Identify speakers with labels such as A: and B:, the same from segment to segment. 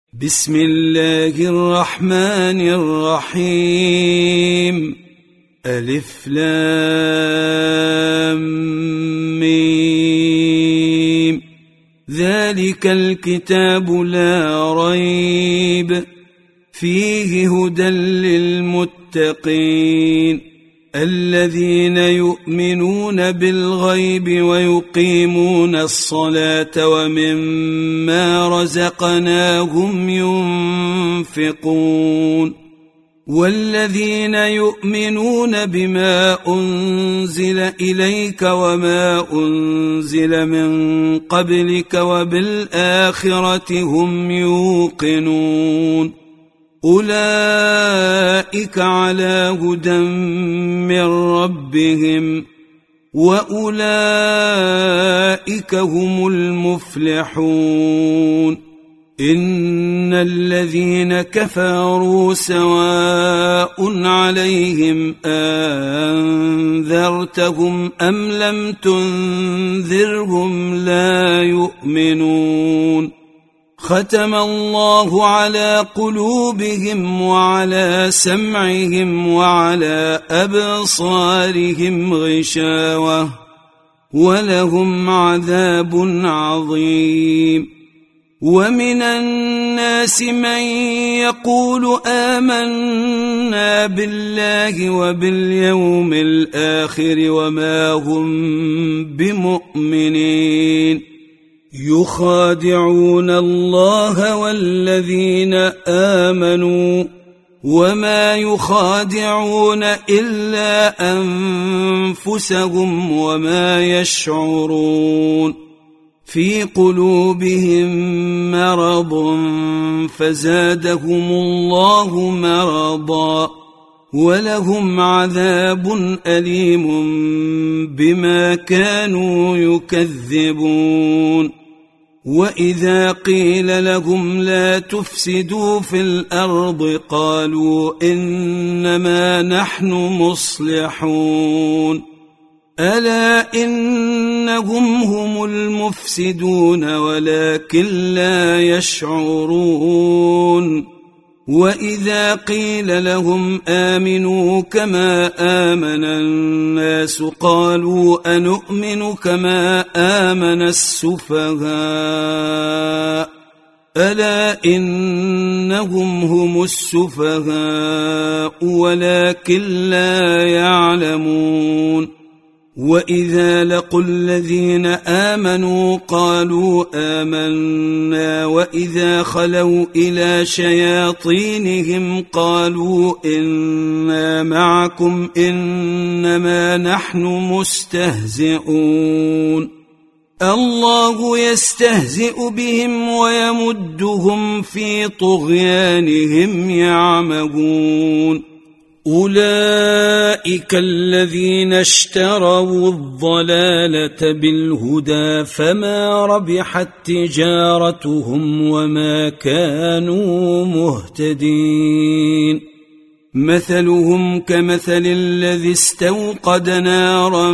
A: بسم الله الرحمن الرحيم. ألف لام ميم. ذلك الكتاب لا ريب فيه هدى للمتقين الذين يؤمنون بالغيب ويقيمون الصلاة ومما رزقناهم ينفقون والذين يؤمنون بما أنزل إليك وما أنزل من قبلك وبالآخرة هم يوقنون أولئك على هدى من ربهم وأولئك هم المفلحون. إن الذين كفروا سواء عليهم أنذرتهم أم لم تنذرهم لا يؤمنون. ختم الله على قلوبهم وعلى سمعهم وعلى أبصارهم غشاوة ولهم عذاب عظيم. ومن الناس من يقول آمنا بالله وباليوم الآخر وما هم بمؤمنين يخادعون الله والذين آمنوا وما يخادعون إلا أنفسهم وما يشعرون. في قلوبهم مرض فزادهم الله مرضا ولهم عذاب أليم بما كانوا يكذبون. وإذا قيل لهم لا تفسدوا في الأرض قالوا إنما نحن مصلحون ألا إنهم هم المفسدون ولكن لا يشعرون. وإذا قيل لهم آمنوا كما آمن الناس قالوا أنؤمن كما آمن السفهاء ألا إنهم هم السفهاء ولكن لا يعلمون. وإذا لقوا الذين آمنوا قالوا آمنا وإذا خلوا إلى شياطينهم قالوا إنا معكم إنما نحن مستهزئون. الله يستهزئ بهم ويمدهم في طغيانهم يعمهون. أولئك الذين اشتروا الضلالة بالهدى فما ربحت تجارتهم وما كانوا مهتدين. مثلهم كمثل الذي استوقد نارا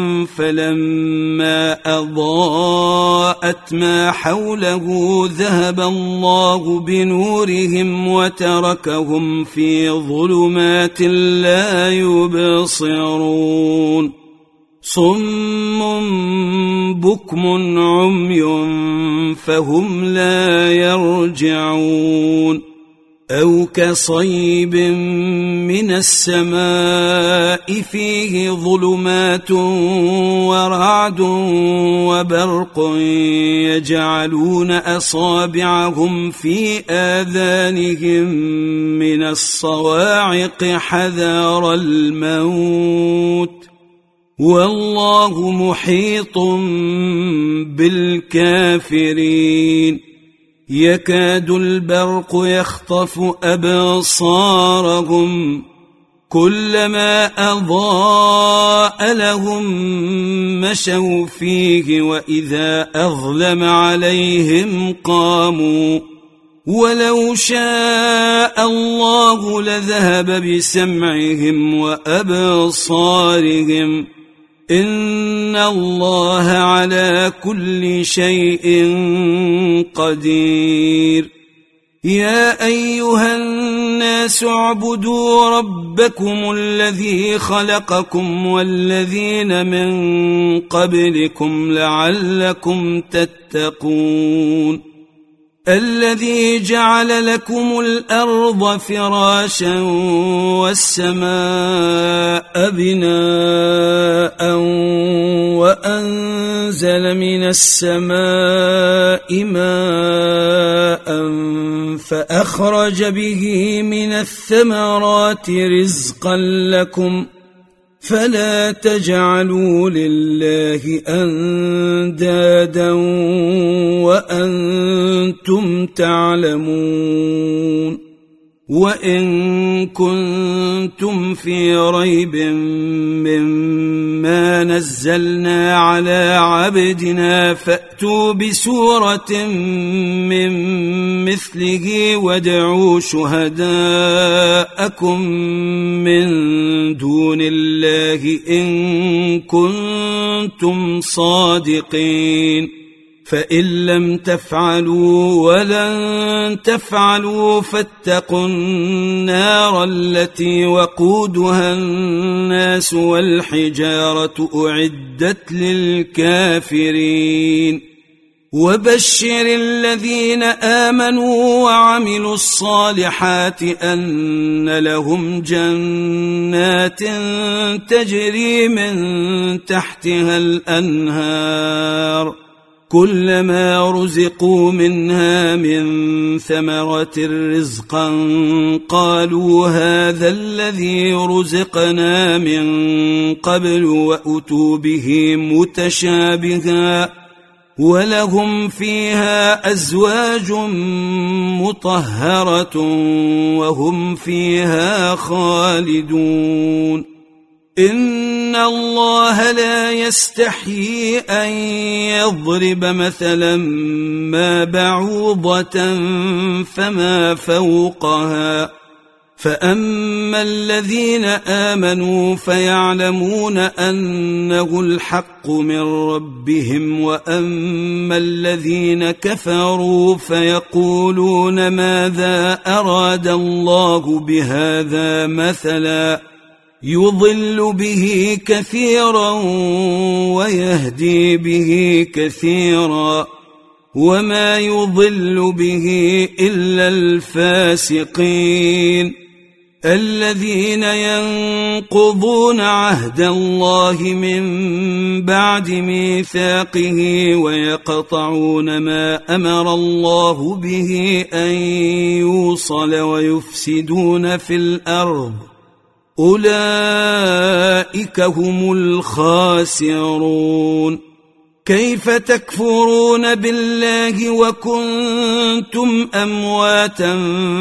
A: فلما أضاءت ما حوله ذهب الله بنورهم وتركهم في ظلمات لا يبصرون. صم بكم عمي فهم لا يرجعون. أو كصيب من السماء فيه ظلمات ورعد وبرق يجعلون أصابعهم في آذانهم من الصواعق حذر الموت والله محيط بالكافرين. يكاد البرق يخطف أبصارهم كلما أضاء لهم مشوا فيه وإذا أظلم عليهم قاموا ولو شاء الله لذهب بسمعهم وأبصارهم إن الله على كل شيء قدير. يا أيها الناس اعبدوا ربكم الذي خلقكم والذين من قبلكم لعلكم تتقون الذي جعل لكم الأرض فراشا والسماء بناء وأنزل من السماء ماء فأخرج به من الثمرات رزقا لكم فلا تجعلوا لله أندادا وأنتم تعلمون وإن كنتم في ريب مما نزلنا على عبدنا فأتوا بسورة من مثله وادعوا شهداءكم من دون الله إن كنتم صادقين فإن لم تفعلوا ولن تفعلوا فاتقوا النار التي وقودها الناس والحجارة أعدت للكافرين وبشر الذين آمنوا وعملوا الصالحات أن لهم جنات تجري من تحتها الأنهار كلما رزقوا منها من ثمرة رزقا قالوا هذا الذي رزقنا من قبل وأتوا به متشابها ولهم فيها أزواج مطهرة وهم فيها خالدون إن الله لا يستحيي أن يضرب مثلا ما بعوضة فما فوقها فأما الذين آمنوا فيعلمون أنه الحق من ربهم وأما الذين كفروا فيقولون ماذا أراد الله بهذا مثلا يضل به كثيرا ويهدي به كثيرا وما يضل به إلا الفاسقين الذين ينقضون عهد الله من بعد ميثاقه ويقطعون ما أمر الله به أن يوصل ويفسدون في الأرض أولئك هم الخاسرون كيف تكفرون بالله وكنتم أمواتا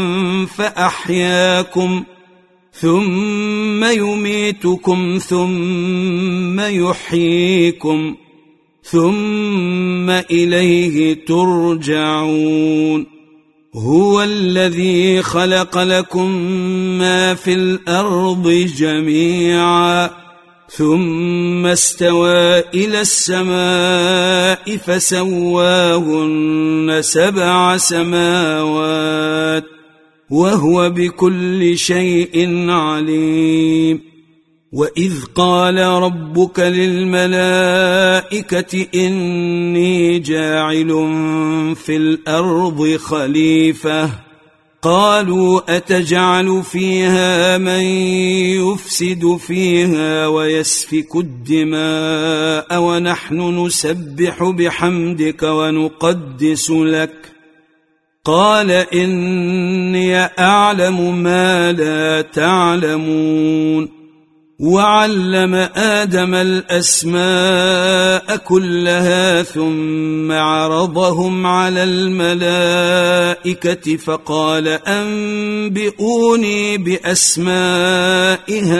A: فأحياكم ثم يميتكم ثم يحييكم ثم إليه ترجعون هو الذي خلق لكم ما في الأرض جميعا ثم استوى إلى السماء فسواهن 7 سماوات وهو بكل شيء عليم وإذ قال ربك للملائكة إني جاعل في الأرض خليفة قالوا أتجعل فيها من يفسد فيها ويسفك الدماء ونحن نسبح بحمدك ونقدس لك قال إني أعلم ما لا تعلمون وعلم آدم الأسماء كلها ثم عرضهم على الملائكة فقال أنبئوني بأسماء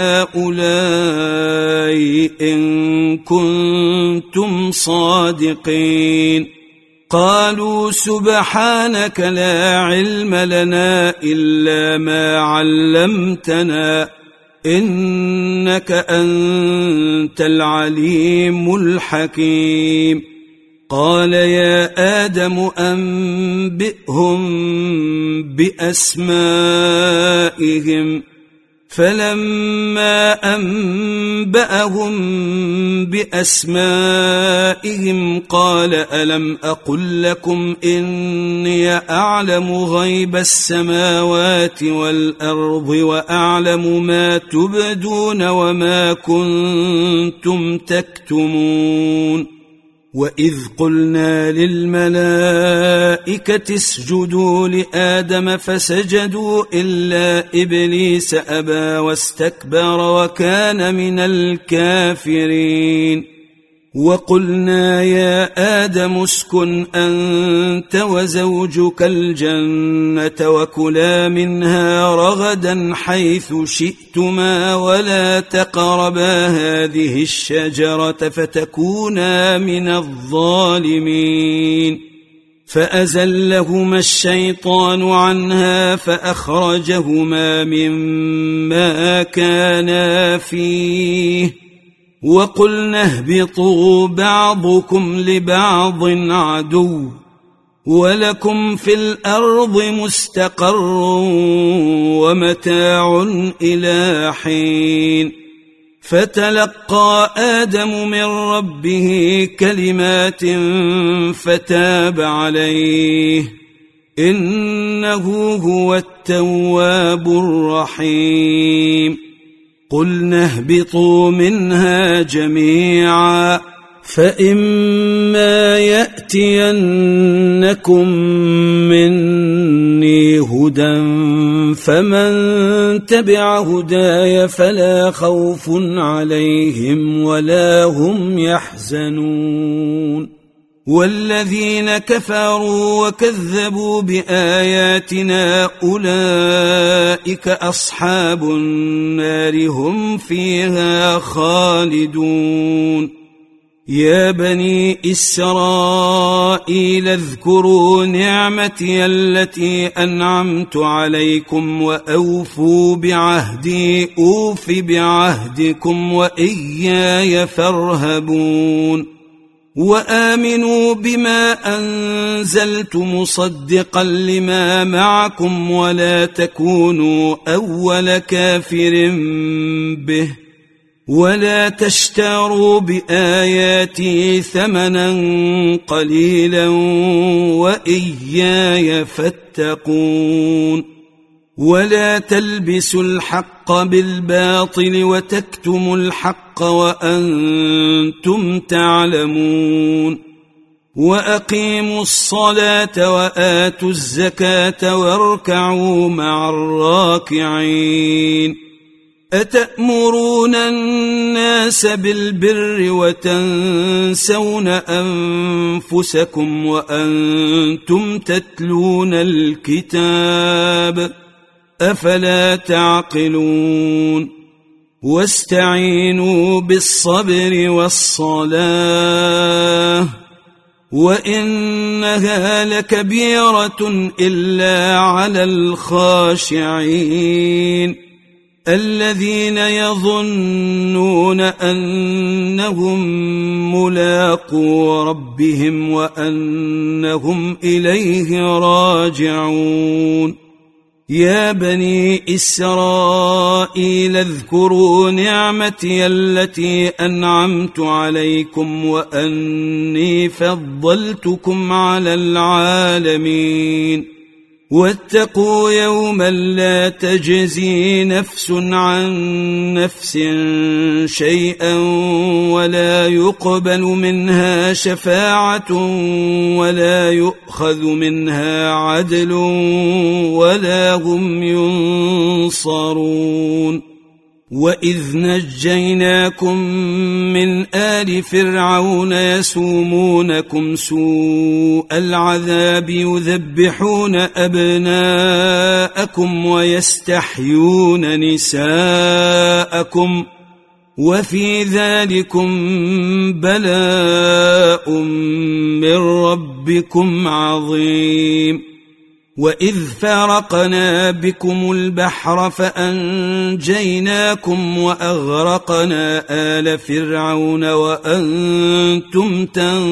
A: هؤلاء إن كنتم صادقين قالوا سبحانك لا علم لنا إلا ما علمتنا إنك أنت العليم الحكيم قال يا آدم أنبئهم بأسمائهم فلما أنبأهم بأسمائهم قال ألم أقل لكم إني أعلم غيب السماوات والأرض وأعلم ما تبدون وما كنتم تكتمون وإذ قلنا للملائكة اسجدوا لآدم فسجدوا إلا إبليس أبى واستكبر وكان من الكافرين وقلنا يا آدم اسكن أنت وزوجك الجنة وكلا منها رغدا حيث شئتما ولا تقربا هذه الشجرة فتكونا من الظالمين فأزلهما الشيطان عنها فأخرجهما مما كانا فيه وقلنا اهبطوا بعضكم لبعض عدو ولكم في الأرض مستقر ومتاع إلى حين فتلقى آدم من ربه كلمات فتاب عليه إنه هو التواب الرحيم قلنا اهبطوا منها جميعا فإما يأتينكم مني هدى فمن تبع هداي فلا خوف عليهم ولا هم يحزنون والذين كفروا وكذبوا بآياتنا أولئك أصحاب النار هم فيها خالدون يا بني إسرائيل اذكروا نعمتي التي أنعمت عليكم وأوفوا بعهدي أوف بعهدكم وإياي فارهبون وآمنوا بما أنزلت مصدقا لما معكم ولا تكونوا أول كافر به ولا تشتروا بآياتي ثمنا قليلا وإياي فاتقون ولا تلبسوا الحق بالباطل وتكتموا الحق وأنتم تعلمون وأقيموا الصلاة وآتوا الزكاة واركعوا مع الراكعين أتأمرون الناس بالبر وتنسون أنفسكم وأنتم تتلون الكتاب أفلا تعقلون واستعينوا بالصبر والصلاة وإنها لكبيرة إلا على الخاشعين الذين يظنون أنهم ملاقو ربهم وأنهم إليه راجعون يا بني إسرائيل اذكروا نعمتي التي أنعمت عليكم وأني فضلتكم على العالمين واتقوا يوما لا تجزي نفس عن نفس شيئا ولا يقبل منها شفاعة ولا يؤخذ منها عدل ولا هم ينصرون وإذ نجيناكم من آل فرعون يسومونكم سوء العذاب يذبحون أبناءكم ويستحيون نساءكم وفي ذلكم بلاء من ربكم عظيم وإذ فارقنا بكم البحر فأنجيناكم وأغرقنا آل فرعون وأنتم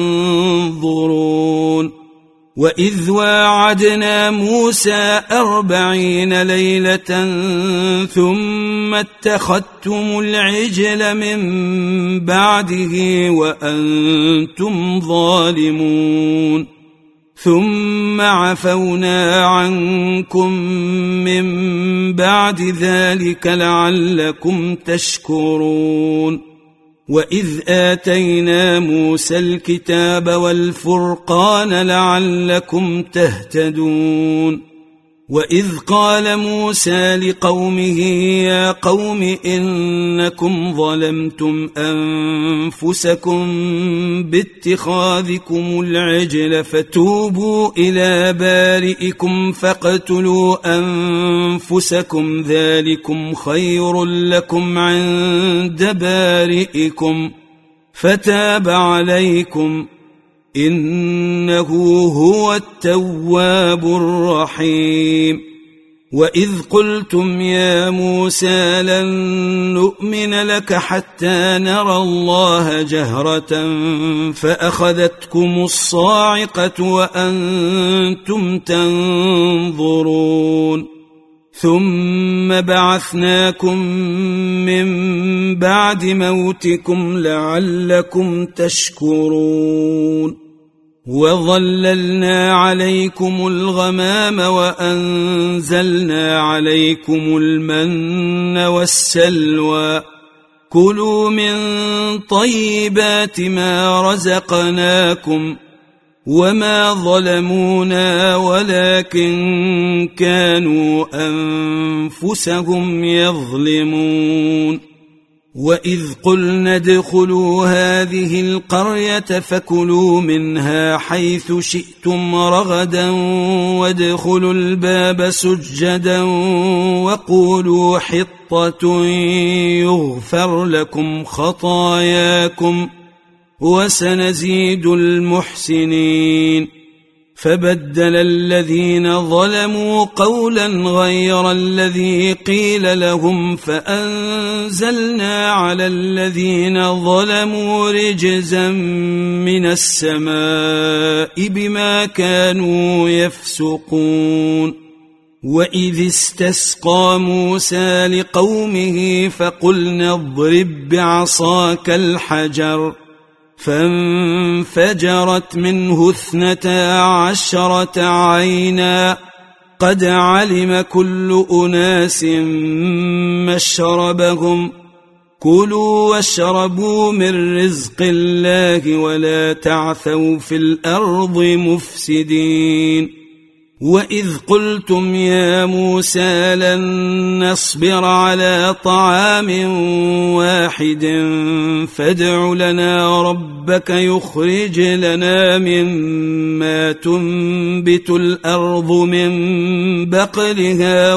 A: تنظرون وإذ واعدنا موسى 40 ليلة ثم اتخذتم العجل من بعده وأنتم ظالمون ثم عفونا عنكم من بعد ذلك لعلكم تشكرون وإذ آتينا موسى الكتاب والفرقان لعلكم تهتدون وإذ قال موسى لقومه يا قوم إنكم ظلمتم أنفسكم باتخاذكم العجل فتوبوا إلى بارئكم فاقتلوا أنفسكم ذلكم خير لكم عند بارئكم فتاب عليكم إنه هو التواب الرحيم وإذ قلتم يا موسى لن نؤمن لك حتى نرى الله جهرة فأخذتكم الصاعقة وأنتم تنظرون ثم بعثناكم من بعد موتكم لعلكم تشكرون وظللنا عليكم الغمام وأنزلنا عليكم المن والسلوى كلوا من طيبات ما رزقناكم وما ظلمونا ولكن كانوا أنفسهم يظلمون وإذ قلنا ادخلوا هذه القرية فكلوا منها حيث شئتم رغدا وادخلوا الباب سجدا وقولوا حطة يغفر لكم خطاياكم وسنزيد المحسنين فبدل الذين ظلموا قولا غير الذي قيل لهم فأنزلنا على الذين ظلموا رجزا من السماء بما كانوا يفسقون وإذ استسقى موسى لقومه فقلنا اضرب بعصاك الحجر فانفجرت منه 12 عينا قد علم كل أناس مشربهم كلوا واشربوا من رزق الله ولا تعثوا في الأرض مفسدين وإذ قلتم يا موسى لن نصبر على طعام واحد فادع لنا ربك يخرج لنا مما تنبت الأرض من بقلها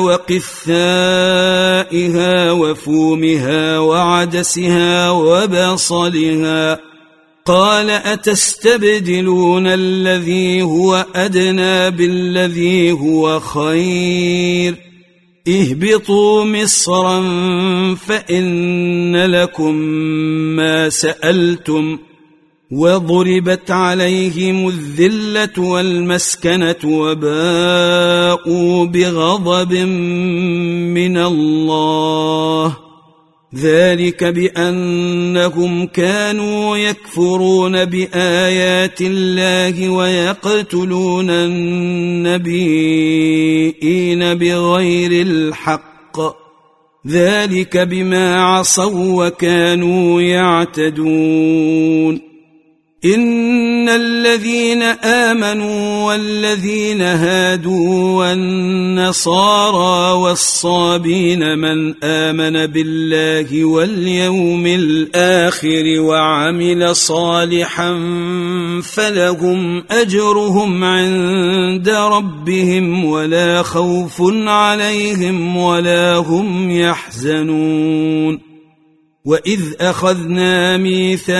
A: وقثائها وفومها وعدسها وبصلها قال أتستبدلون الذي هو أدنى بالذي هو خير اهبطوا مصرا فإن لكم ما سألتم وضربت عليهم الذلة والمسكنة وباءوا بغضب من الله ذلك بأنهم كانوا يكفرون بآيات الله ويقتلون النبيين بغير الحق ذلك بما عصوا وكانوا يعتدون إن الذين آمنوا والذين هادوا والنصارى والصابين من آمن بالله واليوم الآخر وعمل صالحا فلهم أجرهم عند ربهم ولا خوف عليهم ولا هم يحزنون وإذ أخذنا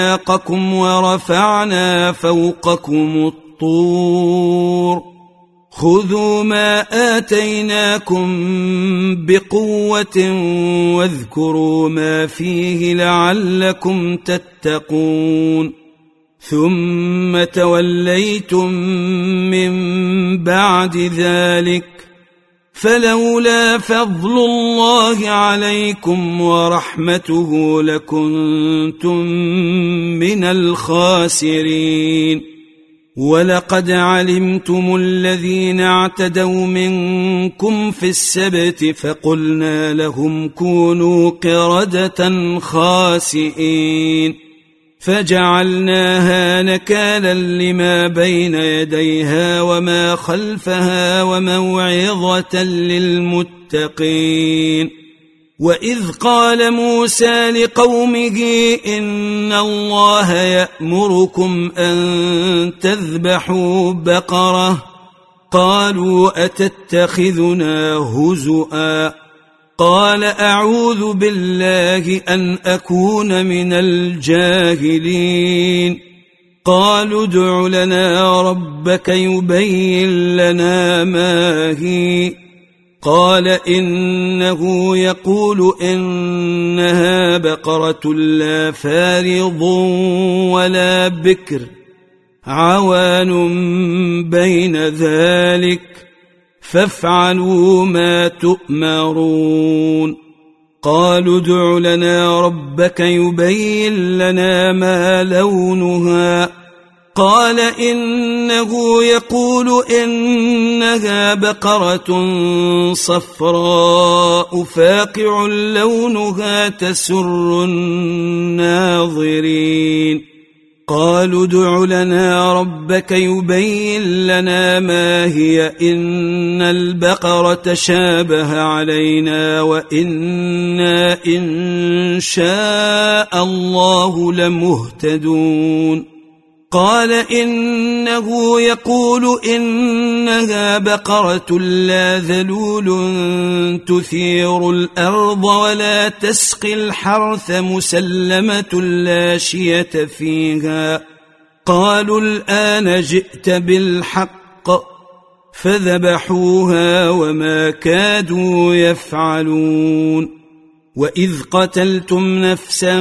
A: ميثاقكم ورفعنا فوقكم الطور خذوا ما آتيناكم بقوة واذكروا ما فيه لعلكم تتقون ثم توليتم من بعد ذلك فلولا فضل الله عليكم ورحمته لكنتم من الخاسرين ولقد علمتم الذين اعتدوا منكم في السبت فقلنا لهم كونوا قردة خاسئين فجعلناها نكالا لما بين يديها وما خلفها وموعظة للمتقين وإذ قال موسى لقومه إن الله يأمركم أن تذبحوا بقرة قالوا أتتخذنا هزؤا قال أعوذ بالله أن أكون من الجاهلين قالوا ادع لنا ربك يبين لنا ما هي قال إنه يقول إنها بقرة لا فارض ولا بكر عوان بين ذلك فافعلوا ما تؤمرون قالوا ادع لنا ربك يبين لنا ما لونها قال إنه يقول إنها بقرة صفراء فاقع لونها تسر الناظرين قالوا ادع لنا ربك يبين لنا ما هي إن البقرة شابه علينا وإنا إن شاء الله لمهتدون قال إنه يقول إنها بقرة لا ذلول تثير الأرض ولا تسقي الحرث مسلمة لا شية فيها قالوا الآن جئت بالحق فذبحوها وما كادوا يفعلون وإذ قتلتم نفسا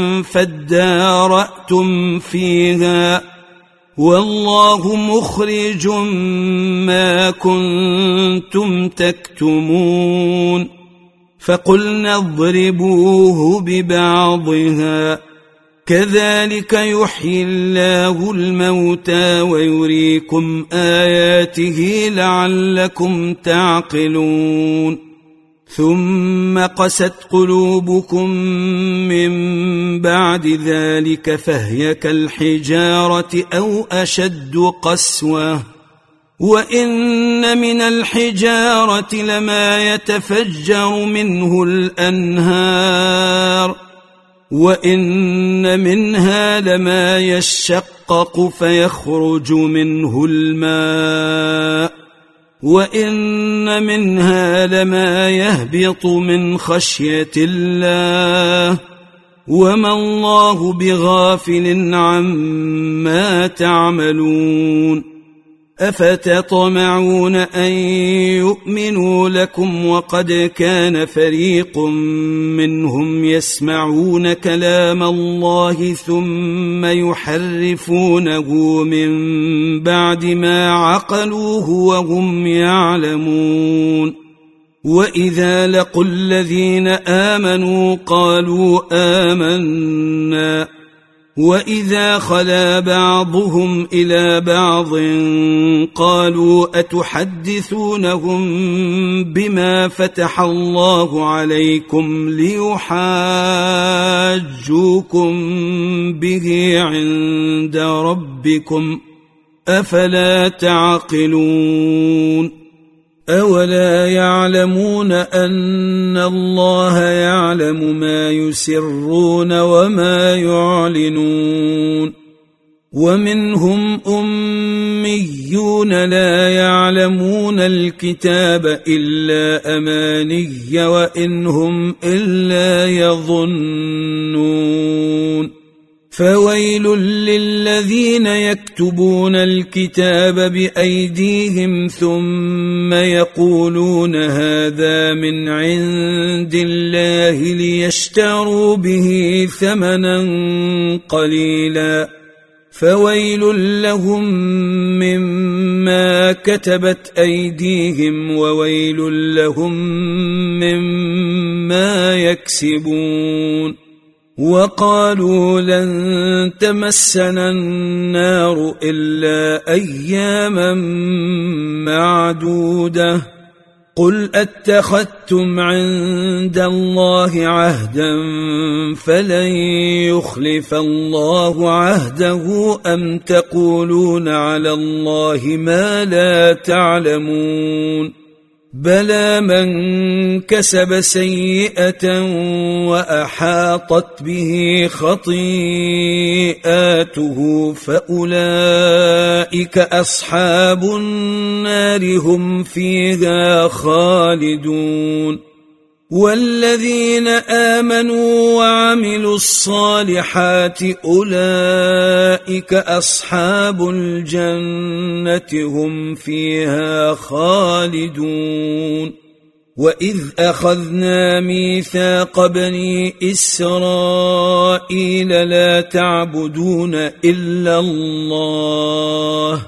A: فادارأتم فيها والله مخرج ما كنتم تكتمون فقلنا اضربوه ببعضها كذلك يحيي الله الموتى ويريكم آياته لعلكم تعقلون ثم قست قلوبكم من بعد ذلك فهي كالحجارة أو أشد قسوة وإن من الحجارة لما يتفجر منه الأنهار وإن منها لما يشقق فيخرج منه الماء وإن منها لما يهبط من خشية الله وما الله بغافل عما تعملون أفتطمعون أن يؤمنوا لكم وقد كان فريق منهم يسمعون كلام الله ثم يحرفونه من بعد ما عقلوه وهم يعلمون وإذا لقوا الذين آمنوا قالوا آمنا وإذا خلا بعضهم إلى بعض قالوا أتحدثونهم بما فتح الله عليكم ليحاجوكم به عند ربكم أفلا تعقلون أولا يعلمون أن الله يعلم ما يسرون وما يعلنون ومنهم أميون لا يعلمون الكتاب إلا أماني وإن هم إلا يظنون فويل للذين يكتبون الكتاب بأيديهم ثم يقولون هذا من عند الله ليشتروا به ثمنا قليلا فويل لهم مما كتبت أيديهم وويل لهم مما يكسبون وقالوا لن تمسنا النار إلا أياما معدودة قل أتخذتم عند الله عهدا فلن يخلف الله عهده أم تقولون على الله ما لا تعلمون بلى من كسب سيئة وأحاطت به خطيئاته فأولئك أصحاب النار هم فيها خالدون والذين آمنوا وعملوا الصالحات أولئك أصحاب الجنة هم فيها خالدون وإذ أخذنا ميثاق بني إسرائيل لا تعبدون إلا الله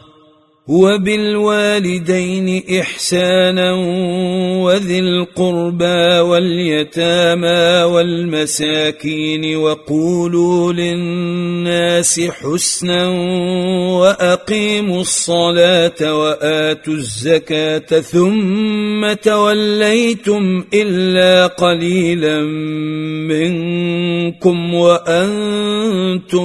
A: وبالوالدين إحسانا وذي القربى واليتامى والمساكين وقولوا للناس حسنا وأقيموا الصلاة وآتوا الزكاة ثم توليتم إلا قليلا منكم وأنتم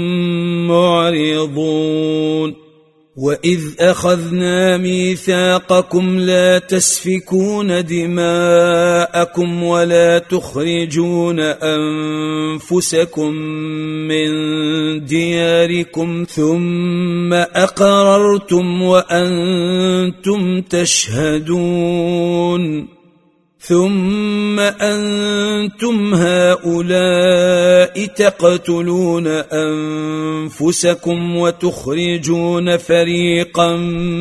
A: معرضون وإذ أخذنا ميثاقكم لا تسفكون دماءكم ولا تخرجون أنفسكم من دياركم ثم أقررتم وأنتم تشهدون ثم أنتم هؤلاء تقتلون أنفسكم وتخرجون فريقا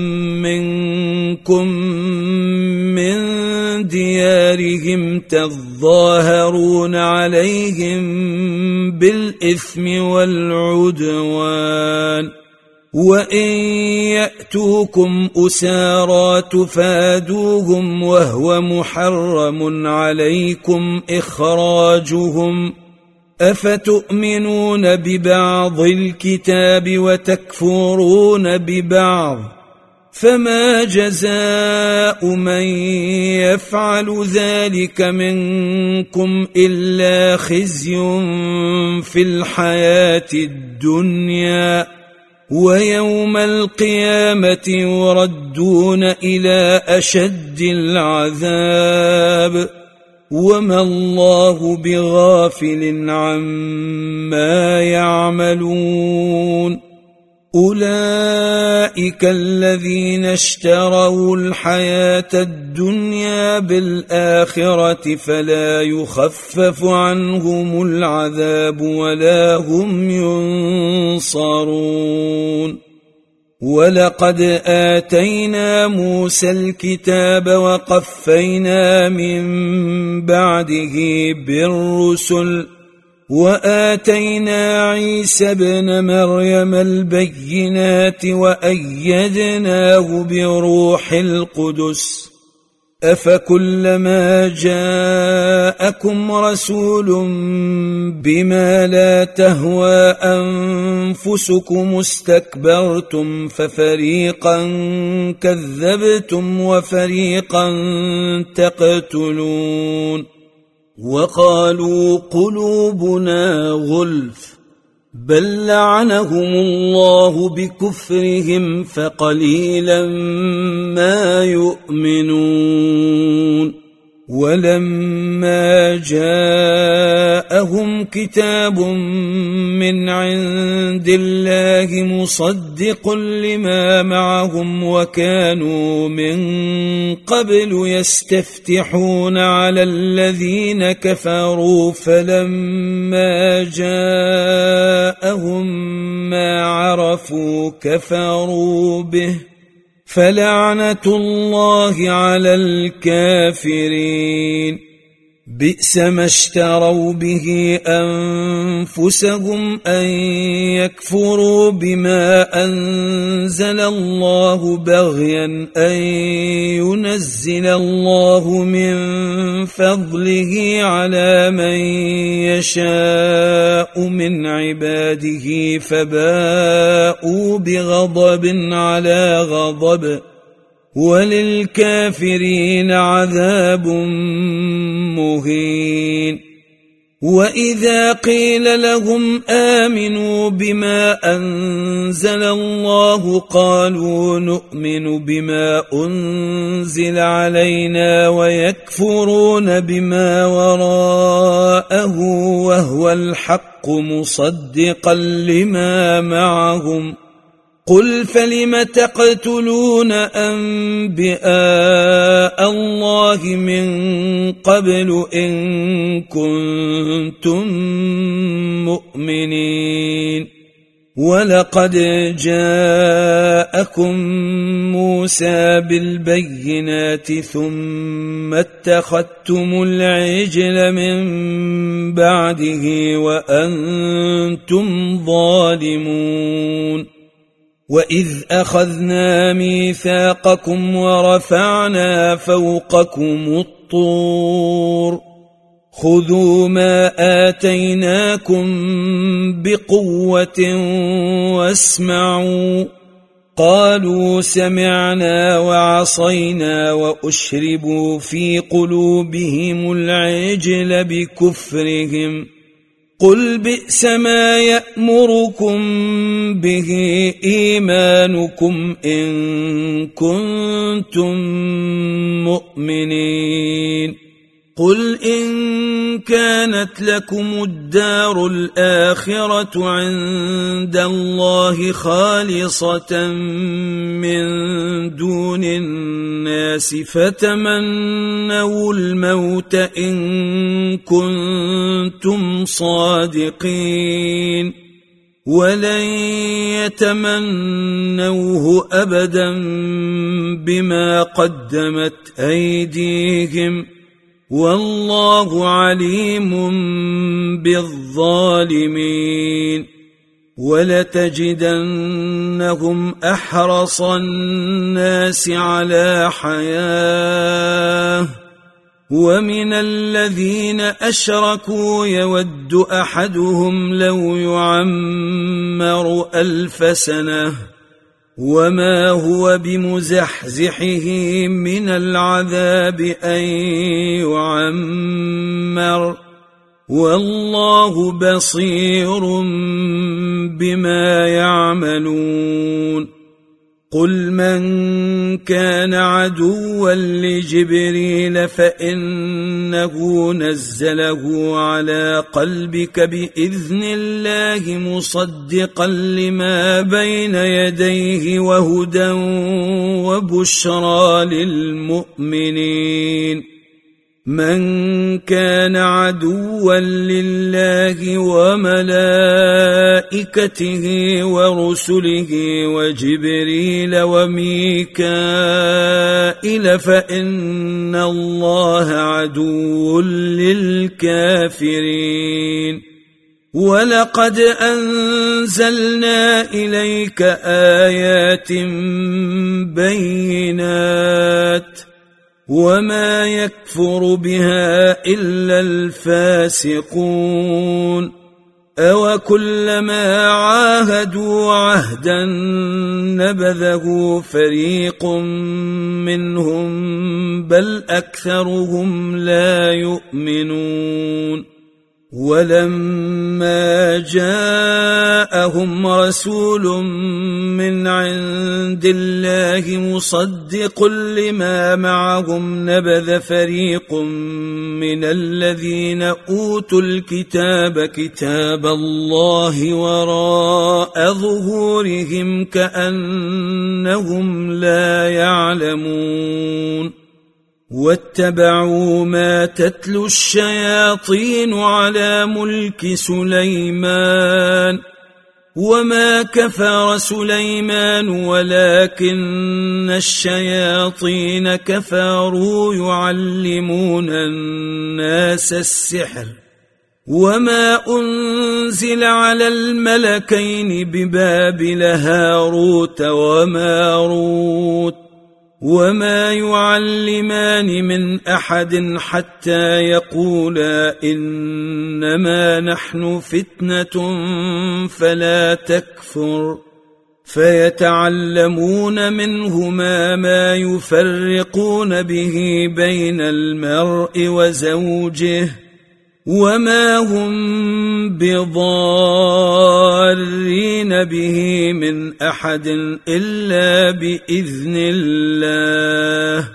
A: منكم من ديارهم تظاهرون عليهم بالإثم والعدوان وإن يأتوكم أسارى تفادوهم وهو محرم عليكم إخراجهم أفتؤمنون ببعض الكتاب وتكفرون ببعض فما جزاء من يفعل ذلك منكم إلا خزي في الحياة الدنيا ويوم القيامة يردون إلى أشد العذاب وما الله بغافل عما يعملون أولئك الذين اشتروا الحياة الدنيا بالآخرة فلا يخفف عنهم العذاب ولا هم ينصرون ولقد آتينا موسى الكتاب وقفينا من بعده بالرسل وآتينا عيسى ابن مريم البينات وأيدناه بروح القدس أفكلما جاءكم رسول بما لا تهوى أنفسكم استكبرتم ففريقا كذبتم وفريقا تقتلون وقالوا قلوبنا غلف بل لعنهم الله بكفرهم فقليلا ما يؤمنون ولما جاءهم جاءهم كتاب من عند الله مصدق لما معهم وكانوا من قبل يستفتحون على الذين كفروا فلما جاءهم ما عرفوا كفروا به فلعنة الله على الكافرين بئس ما اشتروا به أنفسهم أن يكفروا بما أنزل الله بغيا أن ينزل الله من فضله على من يشاء من عباده فباءوا بغضب على غضب وللكافرين عذاب مهين وإذا قيل لهم آمنوا بما أنزل الله قالوا نؤمن بما أنزل علينا ويكفرون بما وراءه وهو الحق مصدقا لما معهم قل فلم تقتلون أنبياء الله من قبل إن كنتم مؤمنين ولقد جاءكم موسى بالبينات ثم اتخذتم العجل من بعده وأنتم ظالمون وإذ أخذنا ميثاقكم ورفعنا فوقكم الطور خذوا ما آتيناكم بقوة واسمعوا قالوا سمعنا وعصينا وأشربوا في قلوبهم العجل بكفرهم قل بئس ما يأمركم به إيمانكم إن كنتم مؤمنين قل إن كانت لكم الدار الآخرة عند الله خالصة من دون الناس فتمنوا الموت إن كنتم صادقين ولن يتمنوه أبدا بما قدمت أيديهم والله عليم بالظالمين ولتجدنهم أحرص الناس على حياة ومن الذين أشركوا يود أحدهم لو يعمر 1000 سنة وما هو بمزحزحه من العذاب أن يعمر والله بصير بما يعملون قل من كان عدوا لجبريل فإنه نزله على قلبك بإذن الله مصدقا لما بين يديه وهدى وبشرى للمؤمنين من كان عدوا لله وملائكته ورسله وجبريل وميكائيل فإن الله عدو للكافرين ولقد أنزلنا إليك آيات بينات وما يكفر بها إلا الفاسقون أوكلما عاهدوا عهدا نبذه فريق منهم بل أكثرهم لا يؤمنون ولما جاءهم رسول من عند الله مصدق لما معهم نبذ فريق من الذين أوتوا الكتاب كتاب الله وراء ظهورهم كأنهم لا يعلمون واتبعوا ما تتلو الشياطين على ملك سليمان وما كفر سليمان ولكن الشياطين كفروا يعلمون الناس السحر وما أنزل على الملكين ببابل هاروت وماروت وما يعلمان من أحد حتى يقولا إنما نحن فتنة فلا تكفر فيتعلمون منهما ما يفرقون به بين المرء وزوجه وما هم بضارين به من أحد إلا بإذن الله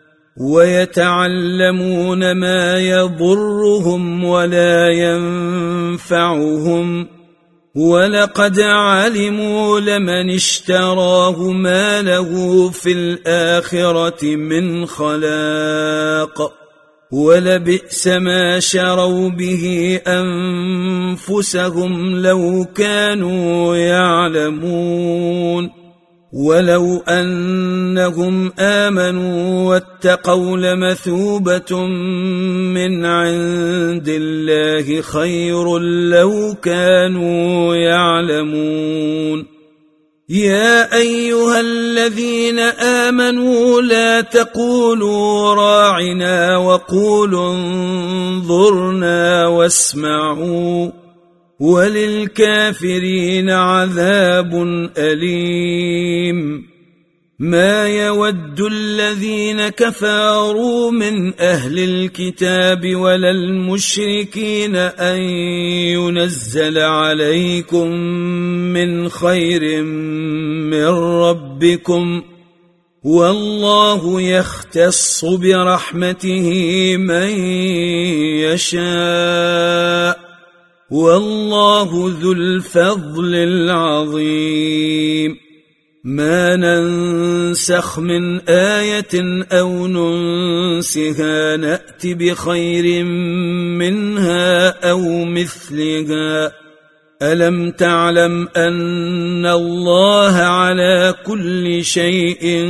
A: ويتعلمون ما يضرهم ولا ينفعهم ولقد علموا لمن اشتراه ما له في الآخرة من خلاق ولبئس ما شروا به أنفسهم لو كانوا يعلمون ولو أنهم آمنوا واتقوا لمثوبة من عند الله خير لو كانوا يعلمون يا أيها الذين آمنوا لا تقولوا راعنا وقولوا انظرنا واسمعوا وللكافرين عذاب أليم ما يود الذين كفروا من أهل الكتاب ولا المشركين أن ينزل عليكم من خير من ربكم والله يختص برحمته من يشاء والله ذو الفضل العظيم ما ننسخ من آية أو ننسها نأت بخير منها أو مثلها ألم تعلم أن الله على كل شيء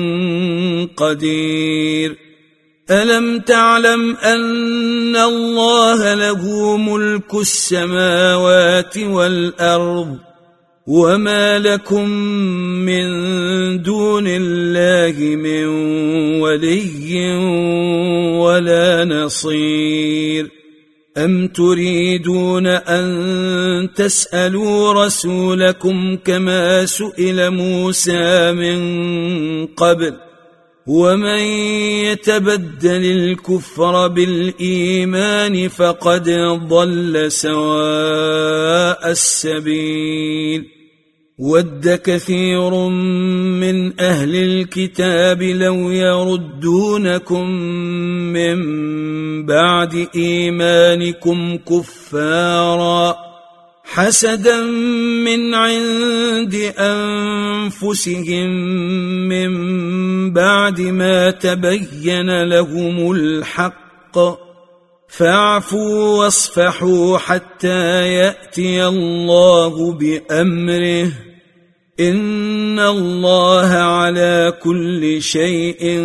A: قدير ألم تعلم أن الله له ملك السماوات والأرض وما لكم من دون الله من ولي ولا نصير أم تريدون أن تسألوا رسولكم كما سئل موسى من قبل ومن يتبدل الكفر بالإيمان فقد ضل سواء السبيل ود كثير من أهل الكتاب لو يردونكم من بعد إيمانكم كفارا حسدا من عند أنفسهم من بعد ما تبين لهم الحق فاعفوا واصفحوا حتى يأتي الله بأمره إن الله على كل شيء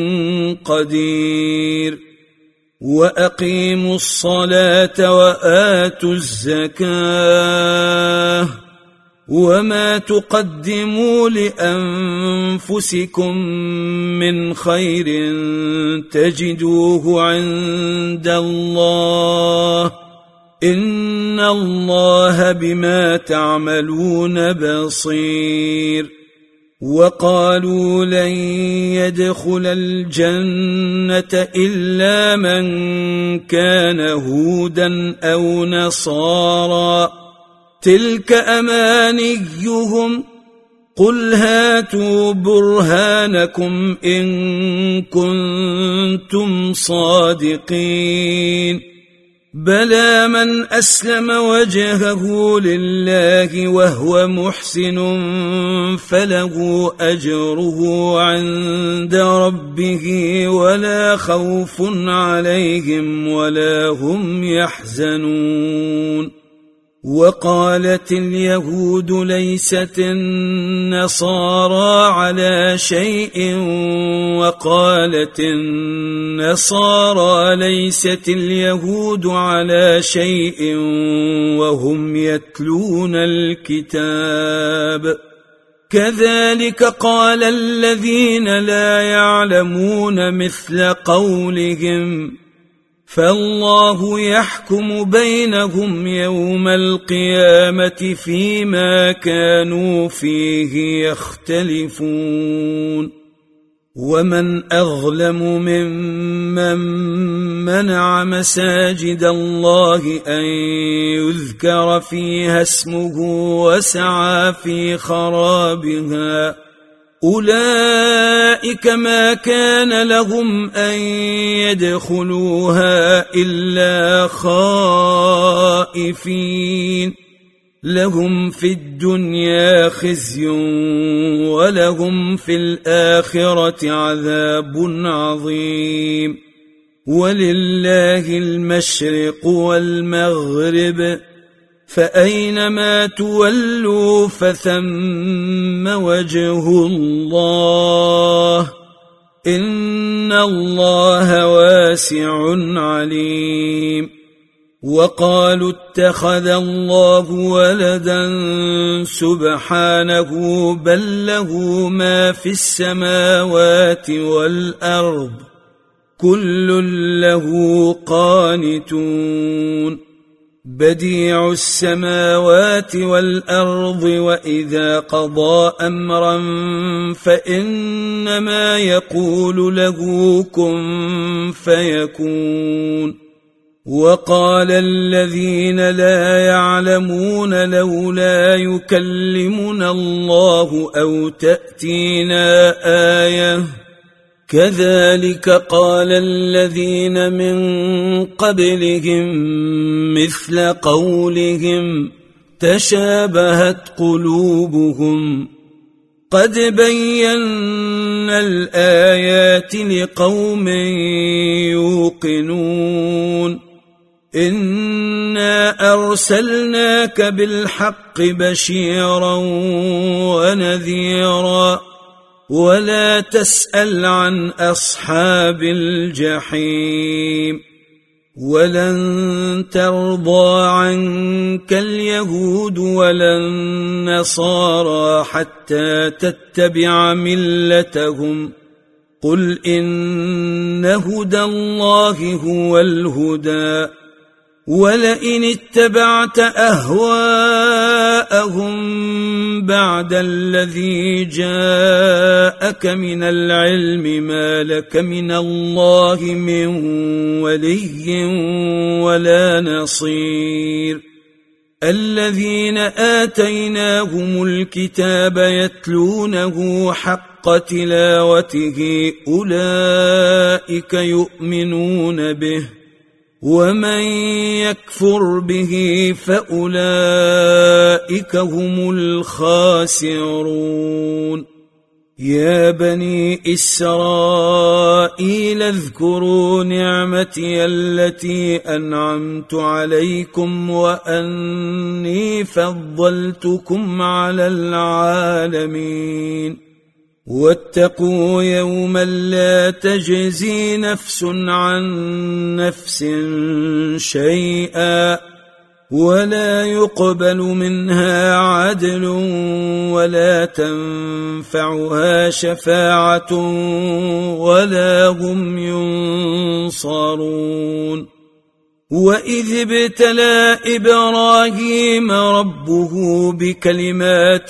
A: قدير وأقيموا الصلاة وآتوا الزكاة وما تقدموا لأنفسكم من خير تجدوه عند الله إن الله بما تعملون بصير وقالوا لن يدخل الجنة إلا من كان هودا أو نصارى تلك أمانيهم قل هاتوا برهانكم إن كنتم صادقين بلى من أسلم وجهه لله وهو محسن فله أجره عند ربه ولا خوف عليهم ولا هم يحزنون وقالت اليهود ليست النصارى على شيء وقالت النصارى ليست اليهود على شيء وهم يتلون الكتاب كذلك قال الذين لا يعلمون مثل قولهم فالله يحكم بينهم يوم القيامة فيما كانوا فيه يختلفون ومن أظلم ممن منع مساجد الله أن يذكر فيها اسمه وسعى في خرابها أولئك ما كان لهم أن يدخلوها إلا خائفين لهم في الدنيا خزي ولهم في الآخرة عذاب عظيم ولله المشرق والمغرب فأينما تولوا فثم وجه الله إن الله واسع عليم وقالوا اتخذ الله ولدا سبحانه بل له ما في السماوات والأرض كل له قانتون بديع السماوات والأرض وإذا قضى أمرا فإنما يقول له كن فيكون وقال الذين لا يعلمون لولا يكلمنا الله أو تأتينا آية كذلك قال الذين من قبلهم مثل قولهم تشابهت قلوبهم قد بينا الآيات لقوم يوقنون إنا أرسلناك بالحق بشيرا ونذيرا ولا تسأل عن أصحاب الجحيم ولن ترضى عنك اليهود ولا النصارى حتى تتبع ملتهم قل إن هدى الله هو الهدى ولئن اتبعت أهواءهم بعد الذي جاءك من العلم ما لك من الله من ولي ولا نصير الذين آتيناهم الكتاب يتلونه حق تلاوته أولئك يؤمنون به ومن يكفر به فأولئك هم الخاسرون يا بني إسرائيل اذكروا نعمتي التي أنعمت عليكم وأني فضلتكم على العالمين واتقوا يوما لا تجزي نفس عن نفس شيئا ولا يقبل منها عدل ولا تنفعها شفاعة ولا هم ينصرون وإذ ابتلى إبراهيم ربه بكلمات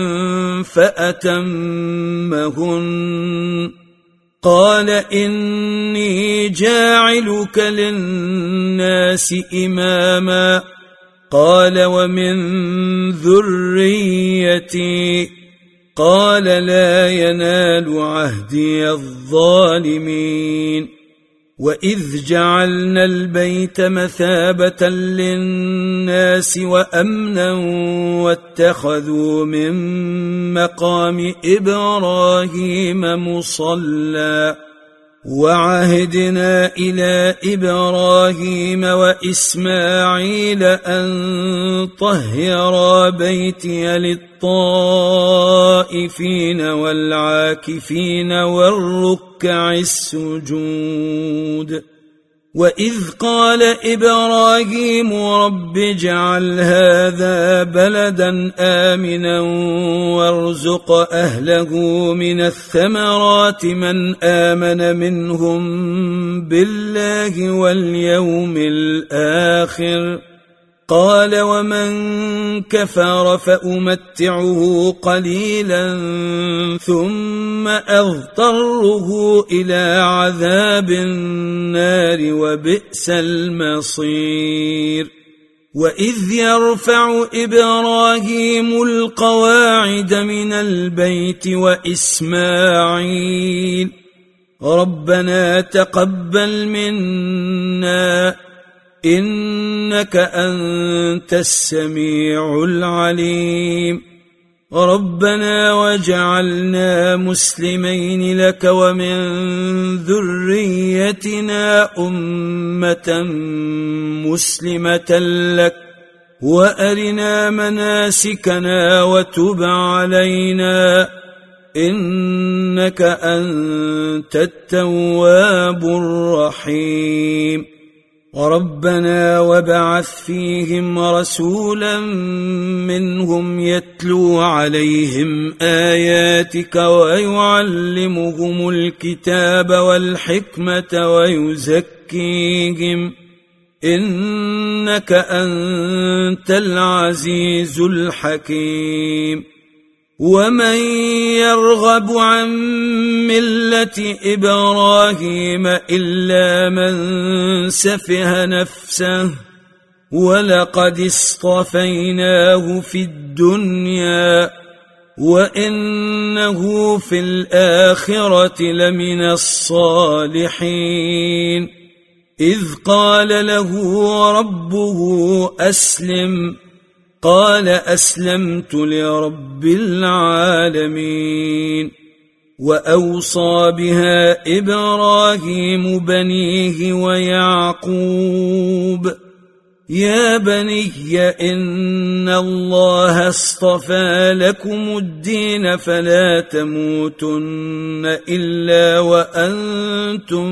A: فأتمهن قال إني جاعلك للناس إماما قال ومن ذريتي قال لا ينال عهدي الظالمين وإذ جعلنا البيت مثابة للناس وأمنا واتخذوا من مقام إبراهيم مصلى وعهدنا إلى إبراهيم وإسماعيل أن طهرا بيتي للطائفين والعاكفين والركع السجود وإذ قال إبراهيم رب اجعل هذا بلدا آمنا وارزق أهله من الثمرات من آمن منهم بالله واليوم الآخر قال ومن كفر فأمتعه قليلا ثم أضطره إلى عذاب النار وبئس المصير وإذ يرفع إبراهيم القواعد من البيت وإسماعيل ربنا تقبل منا إنك أنت السميع العليم ربنا وجعلنا مسلمين لك ومن ذريتنا أمة مسلمة لك وأرنا مناسكنا وتب علينا إنك أنت التواب الرحيم ربنا وابعث فيهم رسولا منهم يتلو عليهم آياتك ويعلمهم الكتاب والحكمة ويزكيهم إنك أنت العزيز الحكيم ومن يرغب عن ملة إبراهيم إلا من سفه نفسه ولقد اصطفيناه في الدنيا وإنه في الآخرة لمن الصالحين إذ قال له ربه أسلم قال أسلمت لرب العالمين وأوصى بها إبراهيم بنيه ويعقوب يا بني إن الله اصطفى لكم الدين فلا تموتن إلا وأنتم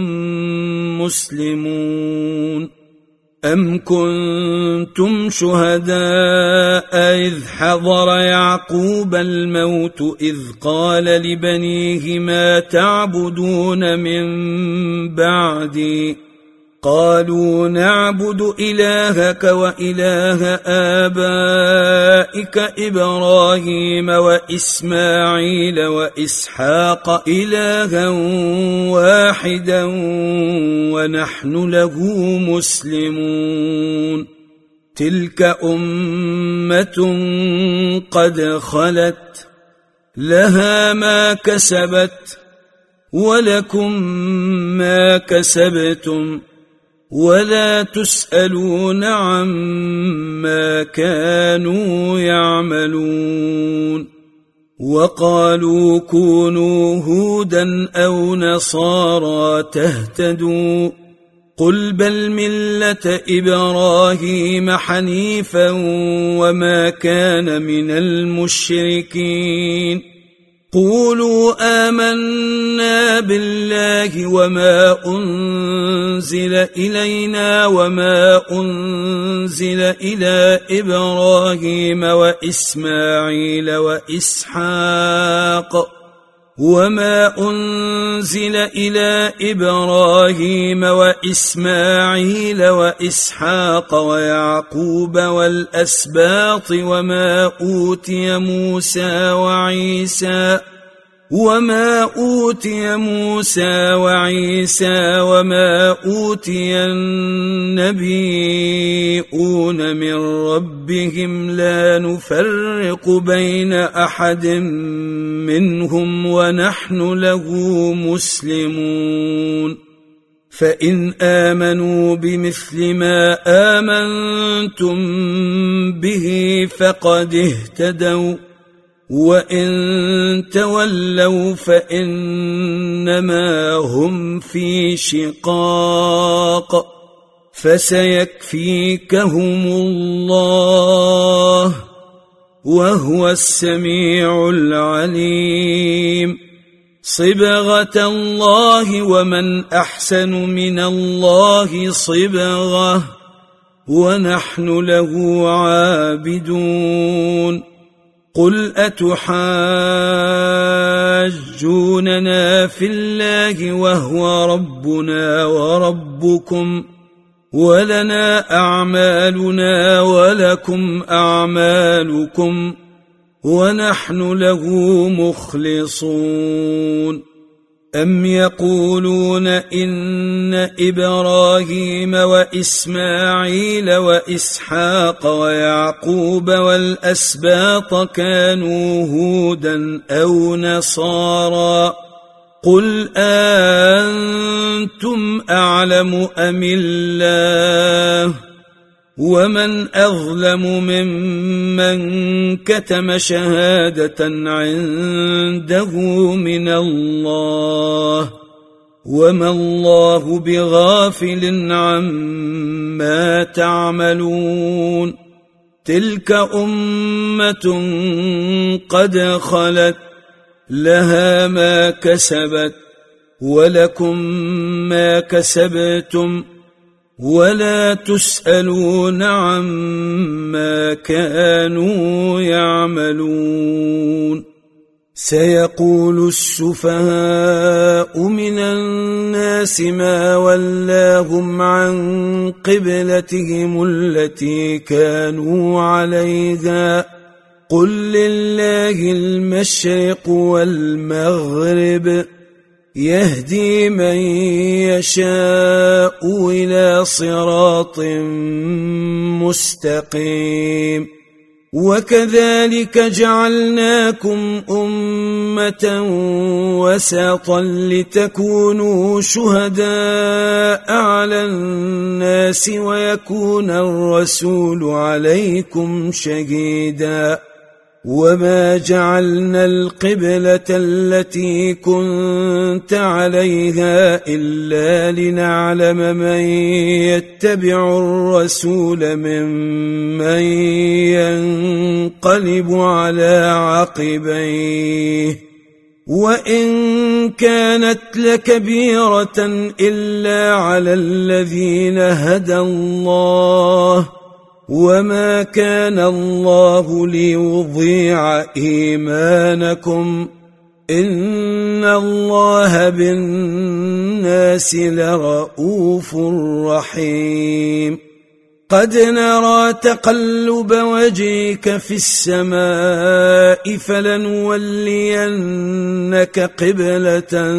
A: مسلمون أم كنتم شهداء إذ حضر يعقوب الموت إذ قال لبنيه ما تعبدون من بعدي قالوا نعبد إلهك وإله آبائك إبراهيم وإسماعيل وإسحاق إلها واحدا ونحن له مسلمون تلك أمة قد خلت لها ما كسبت ولكم ما كسبتم ولا تسألون عما كانوا يعملون وقالوا كونوا هودا أو نصارى تهتدوا قل بل ملة إبراهيم حنيفا وما كان من المشركين قولوا آمنا بالله وما أنزل إلينا وما أنزل إلى إبراهيم وإسماعيل وإسحاق وما أنزل إلى إبراهيم وإسماعيل وإسحاق ويعقوب والأسباط وما أوتي موسى وعيسى وما أوتي النبيون من ربهم لا نفرق بين أحد منهم ونحن له مسلمون فإن آمنوا بمثل ما آمنتم به فقد اهتدوا وإن تولوا فإنما هم في شقاق فسيكفيكهم الله وهو السميع العليم صبغة الله ومن أحسن من الله صبغة ونحن له عابدون قل أتحاجوننا في الله وهو ربنا وربكم ولنا أعمالنا ولكم أعمالكم ونحن له مخلصون أم يقولون إن إبراهيم وإسماعيل وإسحاق ويعقوب والأسباط كانوا هودا أو نصارى قل أنتم أعلم أم الله ومن أظلم ممن كتم شهادة عنده من الله وما الله بغافل عما تعملون تلك أمة قد خلت لها ما كسبت ولكم ما كسبتم ولا تسألون عما كانوا يعملون سيقول السفهاء من الناس ما ولاهم عن قبلتهم التي كانوا عليها قل لله المشرق والمغرب يهدي من يشاء إلى صراط مستقيم وكذلك جعلناكم أمة وسطا لتكونوا شهداء على الناس ويكون الرسول عليكم شهيدا وما جعلنا القبلة التي كنت عليها إلا لنعلم من يتبع الرسول ممن ينقلب على عقبيه وإن كانت لكبيرة إلا على الذين هدى الله وما كان الله ليضيع إيمانكم إن الله بالناس لرؤوف رحيم قد نرى تقلب وجهك في السماء فلنولينك قبلة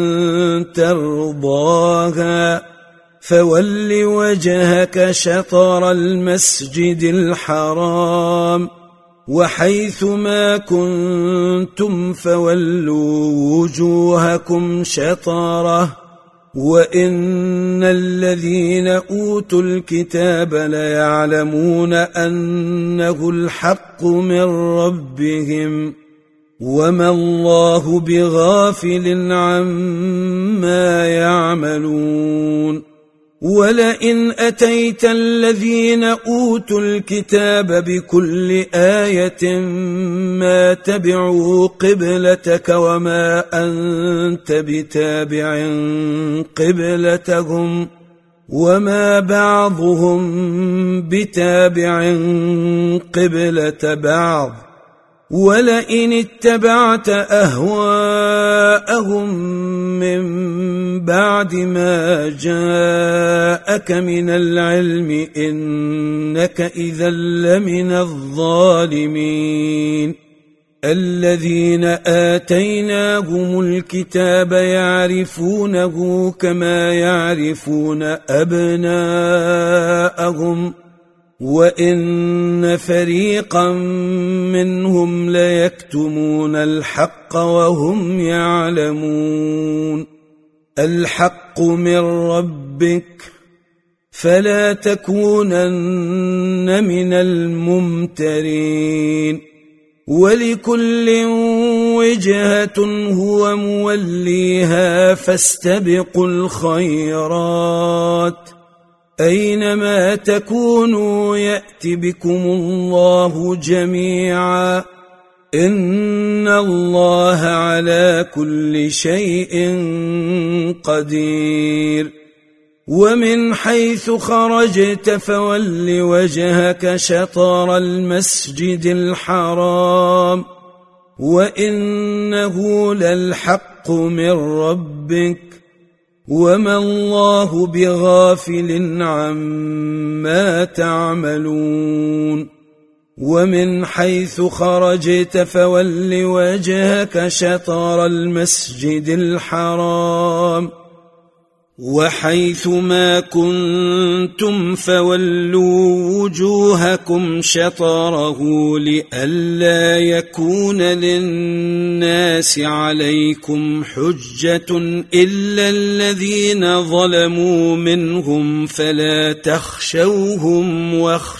A: ترضاها فول وجهك شطر المسجد الحرام وحيث ما كنتم فولوا وجوهكم شطره وإن الذين أوتوا الكتاب ليعلمون أنه الحق من ربهم وما الله بغافل عما يعملون ولئن أتيت الذين أوتوا الكتاب بكل آية ما تبعوا قبلتك وما أنت بتابع قبلتهم وما بعضهم بتابع قبلة بعض ولئن اتبعت أهواءهم من بعد ما جاءك من العلم إنك إذا لمن الظالمين الذين آتيناهم الكتاب يعرفونه كما يعرفون أبناءهم وإن فريقا منهم ليكتمون الحق وهم يعلمون الحق من ربك فلا تكونن من الممترين ولكل وجهة هو موليها فاستبقوا الخيرات أينما تكونوا يأت بكم الله جميعا إن الله على كل شيء قدير ومن حيث خرجت فول وجهك شطر المسجد الحرام وإنه للحق من ربك وما الله بغافل عما تعملون ومن حيث خرجت فول وجهك شطر المسجد الحرام وحيث ما كنتم فولوا وجوهكم شطره لئلا يكون للناس عليكم حجة إلا الذين ظلموا منهم فلا تخشوهم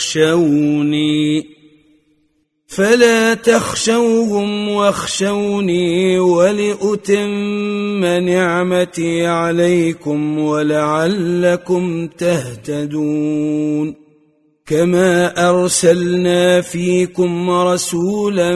A: واخشوني ولأتم نعمتي عليكم ولعلكم تهتدون كما أرسلنا فيكم رسولا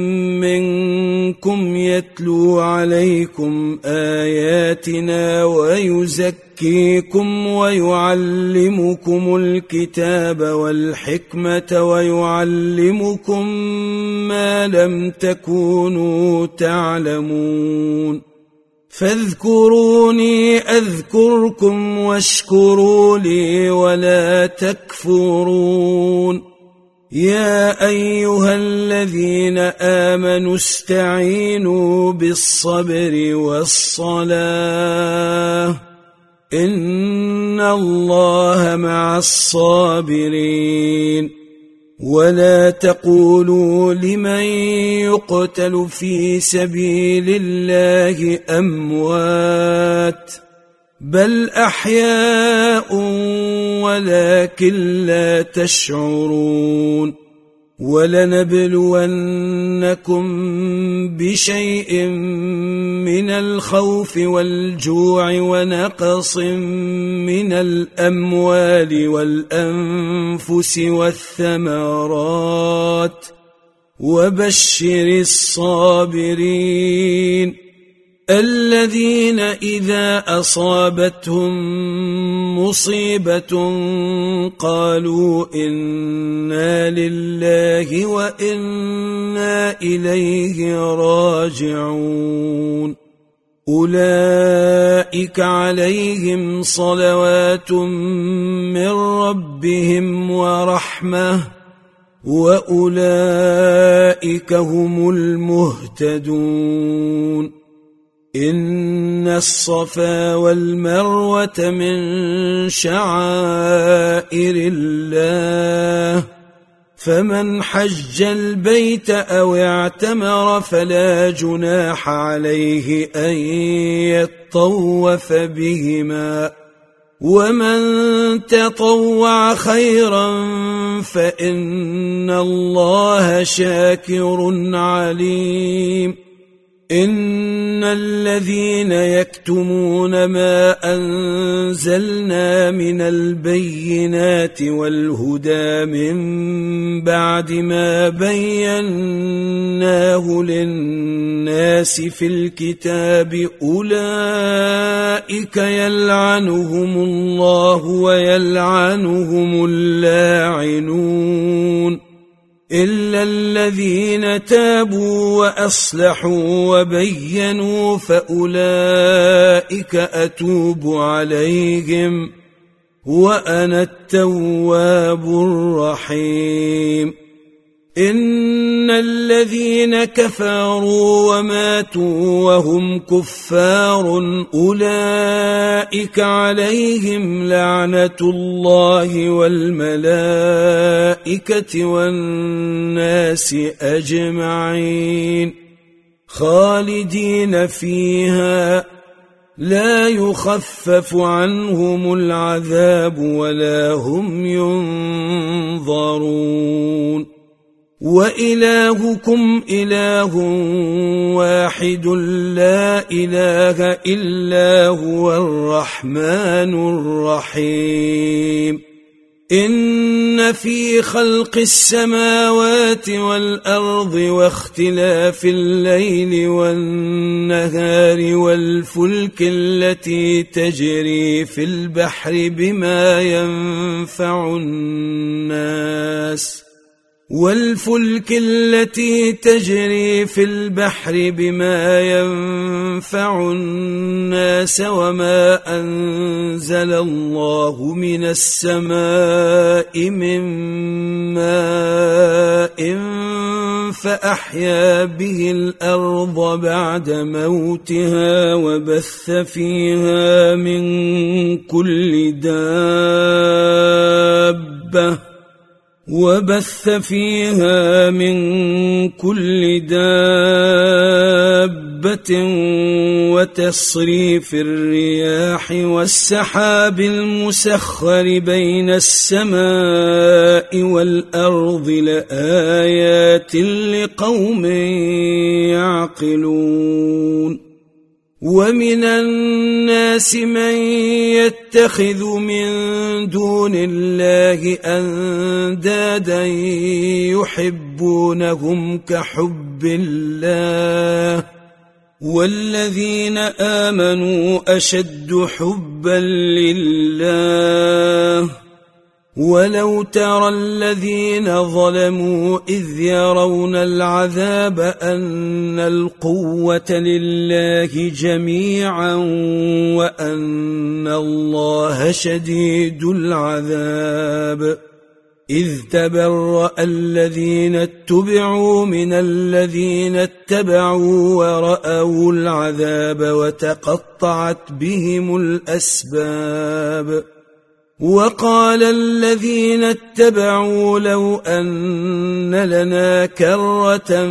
A: منكم يتلو عليكم آياتنا ويزكيكم ويعلمكم الكتاب والحكمة ويعلمكم ما لم تكونوا تعلمون فاذكروني أذكركم واشكروا لي ولا تكفرون يا أيها الذين آمنوا استعينوا بالصبر والصلاة إن الله مع الصابرين ولا تقولوا لمن يقتل في سبيل الله أموات بل أحياء ولكن لا تشعرون ولنبلونكم بشيء من الخوف والجوع ونقص من الأموال والأنفس والثمرات وبشر الصابرين الذين إذا أصابتهم مصيبة قالوا إنا لله وإنا إليه راجعون أولئك عليهم صلوات من ربهم ورحمة وأولئك هم المهتدون إن الصفا والمروة من شعائر الله فمن حج البيت أو اعتمر فلا جناح عليه أن يطوف بهما ومن تطوع خيرا فإن الله شاكر عليم إن الذين يكتمون ما أنزلنا من البينات والهدى من بعد ما بيناه للناس في الكتاب أولئك يلعنهم الله ويلعنهم اللاعنون إلا الذين تابوا وأصلحوا وبينوا فأولئك أتوب عليهم وأنا التواب الرحيم إن الذين كفروا وماتوا وهم كفار أولئك عليهم لعنة الله والملائكة والناس أجمعين خالدين فيها لا يخفف عنهم العذاب ولا هم ينظرون وإلهكم إله واحد لا إله إلا هو الرحمن الرحيم إن في خلق السماوات والأرض واختلاف الليل والنهار والفلك التي تجري في البحر بما ينفع الناس وما أنزل الله من السماء من ماء فأحيا به الأرض بعد موتها وبث فيها من كل دابة وتصريف الرياح والسحاب المسخر بين السماء والأرض لآيات لقوم يعقلون ومن الناس من يتخذ من دون الله أندادا يحبونهم كحب الله والذين آمنوا أشد حبا لله ولو ترى الذين ظلموا إذ يرون العذاب أن القوة لله جميعا وأن الله شديد العذاب إذ تبرأ الذين اتبعوا من الذين اتبعوا ورأوا العذاب وتقطعت بهم الأسباب وقال الذين اتبعوا لو أن لنا كرة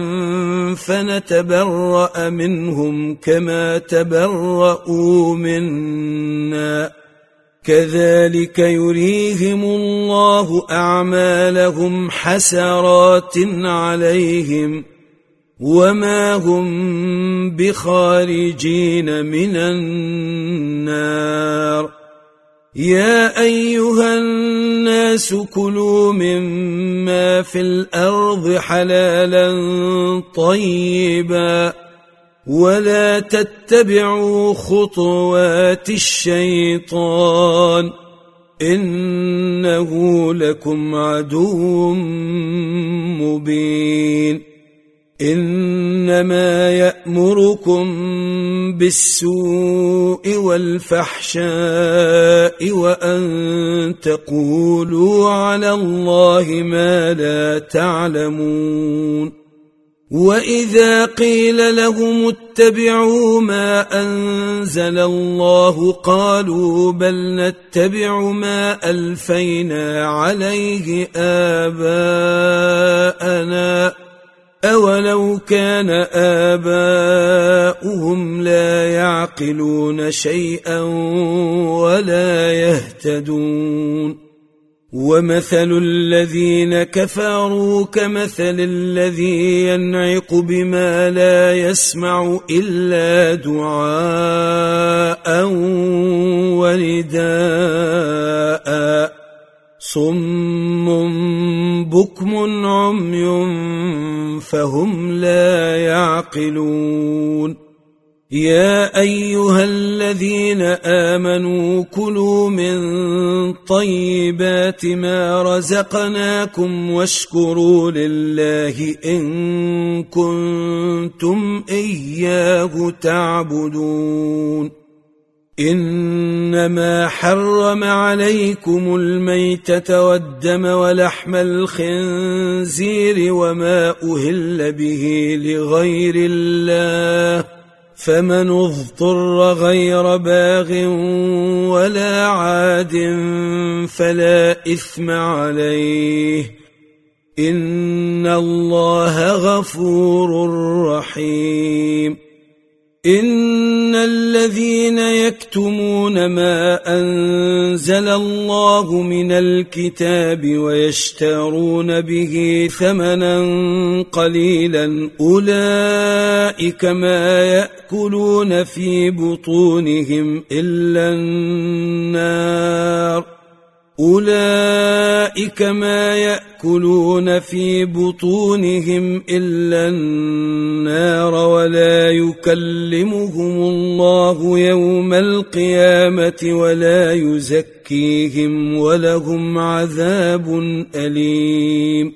A: فنتبرأ منهم كما تبرأوا منا كذلك يريهم الله أعمالهم حسرات عليهم وما هم بخارجين من النار يا أيها الناس كلوا مما في الأرض حلالا طيبا ولا تتبعوا خطوات الشيطان إنه لكم عدو مبين إنما يأمركم بالسوء والفحشاء وأن تقولوا على الله ما لا تعلمون وإذا قيل لهم اتبعوا ما أنزل الله قالوا بل نتبع ما ألفينا عليه آباءنا أولو كان آباؤهم لا يعقلون شيئا ولا يهتدون ومثل الذين كفروا كمثل الذي ينعق بما لا يسمع إلا دعاء ونداء صم بكم عمي فهم لا يعقلون يا أيها الذين آمنوا كلوا من طيبات ما رزقناكم واشكروا لله إن كنتم إياه تعبدون إنما حرم عليكم الميتة والدم ولحم الخنزير وما أهل به لغير الله فمن اضطر غير باغ ولا عاد فلا إثم عليه إن الله غفور رحيم إن الذين يكتمون ما أنزل الله من الكتاب ويشترون به ثمنا قليلا أولئك ما يأكلون في بطونهم إلا النار أولئك ما يأكلون في بطونهم إلا النار ولا يكلمهم الله يوم القيامة ولا يزكيهم ولهم عذاب أليم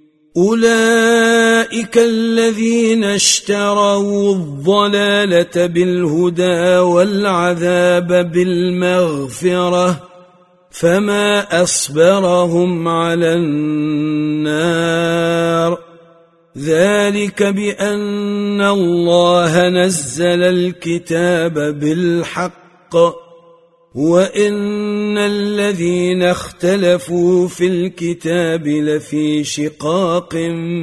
A: أولئك الذين اشتروا الضلالة بالهدى والعذاب بالمغفرة فما أصبرهم على النار ذلك بأن الله نزل الكتاب بالحق وإن الذين اختلفوا في الكتاب لفي شقاق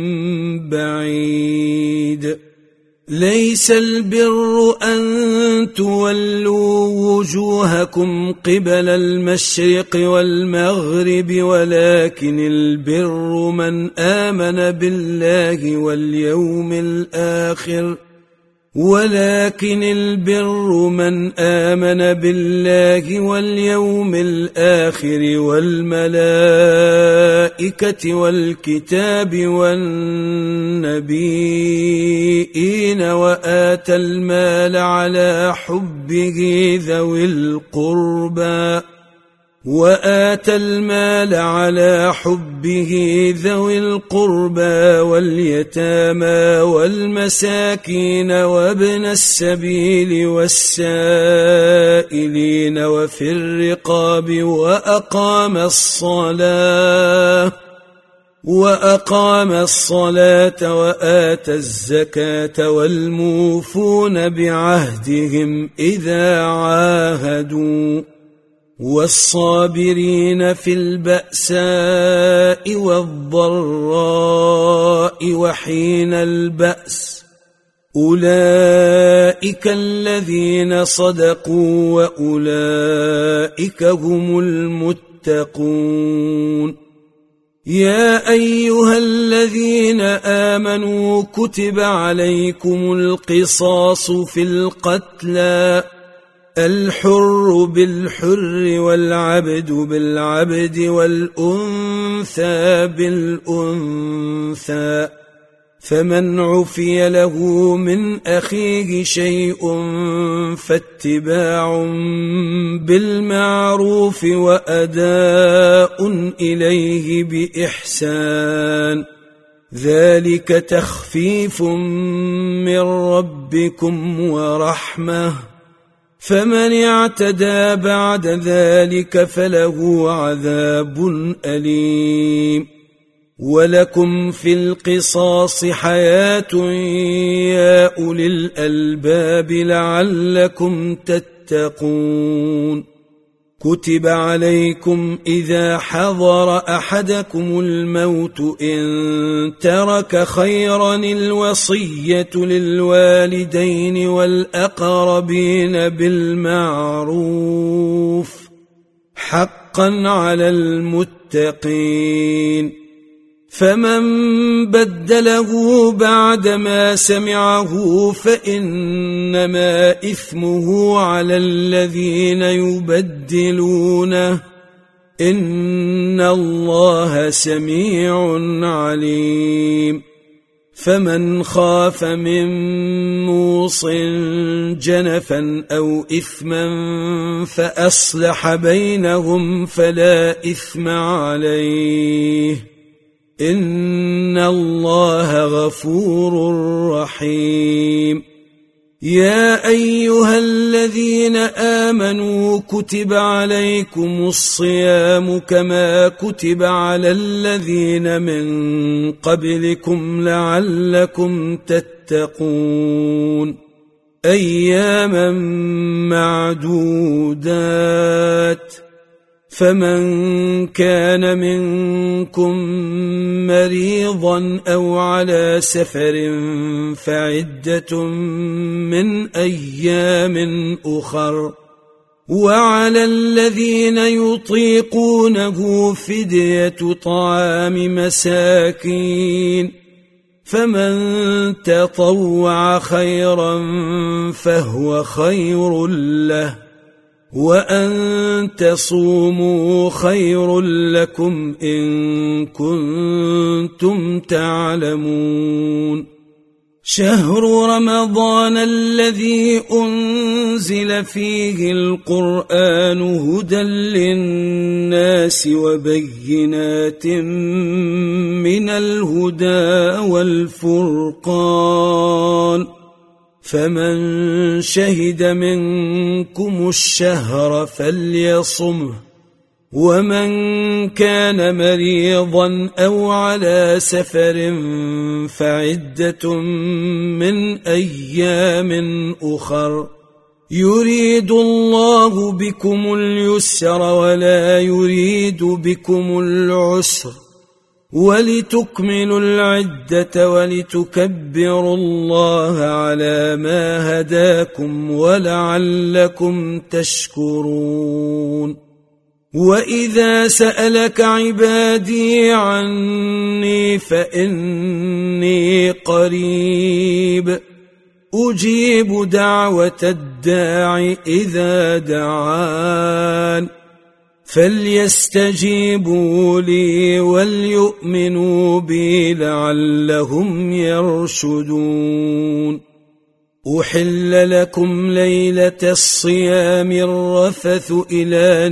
A: بعيد ليس البر أن تولوا وجوهكم قبل المشرق والمغرب ولكن البر من آمن بالله واليوم الآخر والملائكة والكتاب والنبيين وآتى المال على حبه ذوي القربى واليتامى والمساكين وابن السبيل والسائلين وفي الرقاب وأقام الصلاة وآتى الزكاة والموفون بعهدهم إذا عاهدوا والصابرين في البأساء والضراء وحين البأس أولئك الذين صدقوا وأولئك هم المتقون يا أيها الذين آمنوا كتب عليكم القصاص في القتلى الحر بالحر والعبد بالعبد والأنثى بالأنثى فمن عفي له من أخيه شيء فاتباع بالمعروف وأداء إليه بإحسان ذلك تخفيف من ربكم ورحمة فمن اعتدى بعد ذلك فله عذاب أليم ولكم في القصاص حياة يا أولي الألباب لعلكم تتقون كتب عليكم إذا حضر أحدكم الموت إن ترك خيرا الوصية للوالدين والأقربين بالمعروف حقا على المتقين فمن بدله بعدما سمعه فإنما إثمه على الذين يبدلونه إن الله سميع عليم فمن خاف من موص جنفا أو إثما فأصلح بينهم فلا إثم عليه إن الله غفور رحيم يا أيها الذين آمنوا كتب عليكم الصيام كما كتب على الذين من قبلكم لعلكم تتقون أياما معدودات فمن كان منكم مريضا أو على سفر فعدة من أيام أخر وعلى الذين يطيقونه فدية طعام مساكين فمن تطوع خيرا فهو خير له وأن تصوموا خير لكم إن كنتم تعلمون شهر رمضان الذي أنزل فيه القرآن هدى للناس وبينات من الهدى والفرقان فمن شهد منكم الشهر فليصمه ومن كان مريضا أو على سفر فعدة من أيام أخر يريد الله بكم اليسر ولا يريد بكم العسر ولتكملوا العدة ولتكبروا الله على ما هداكم ولعلكم تشكرون وإذا سألك عبادي عني فإني قريب أجيب دعوة الداع إذا دعان فليستجيبوا لي وليؤمنوا بي لعلهم يرشدون أحل لكم ليلة الصيام الرفث إلى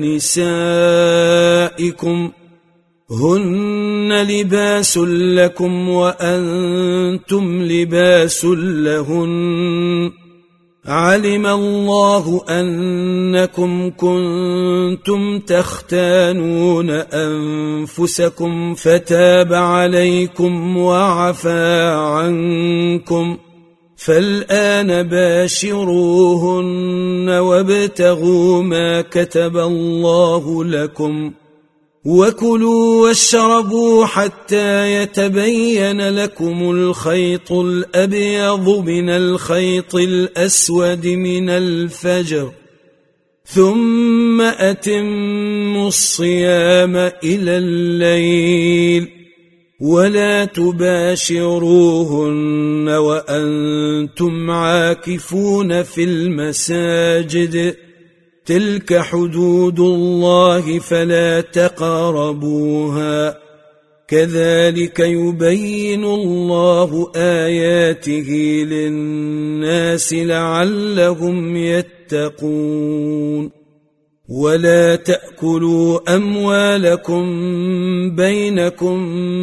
A: نسائكم هن لباس لكم وأنتم لباس لهن علم الله أنكم كنتم تختانون أنفسكم فتاب عليكم وعفى عنكم فالآن باشروهن وابتغوا ما كتب الله لكم وكلوا واشربوا حتى يتبين لكم الخيط الأبيض من الخيط الأسود من الفجر ثم أتموا الصيام إلى الليل ولا تباشروهن وأنتم عاكفون في المساجد تلك حدود الله فلا تقربوها كذلك يبين الله آياته للناس لعلهم يتقون ولا تأكلوا أموالكم بينكم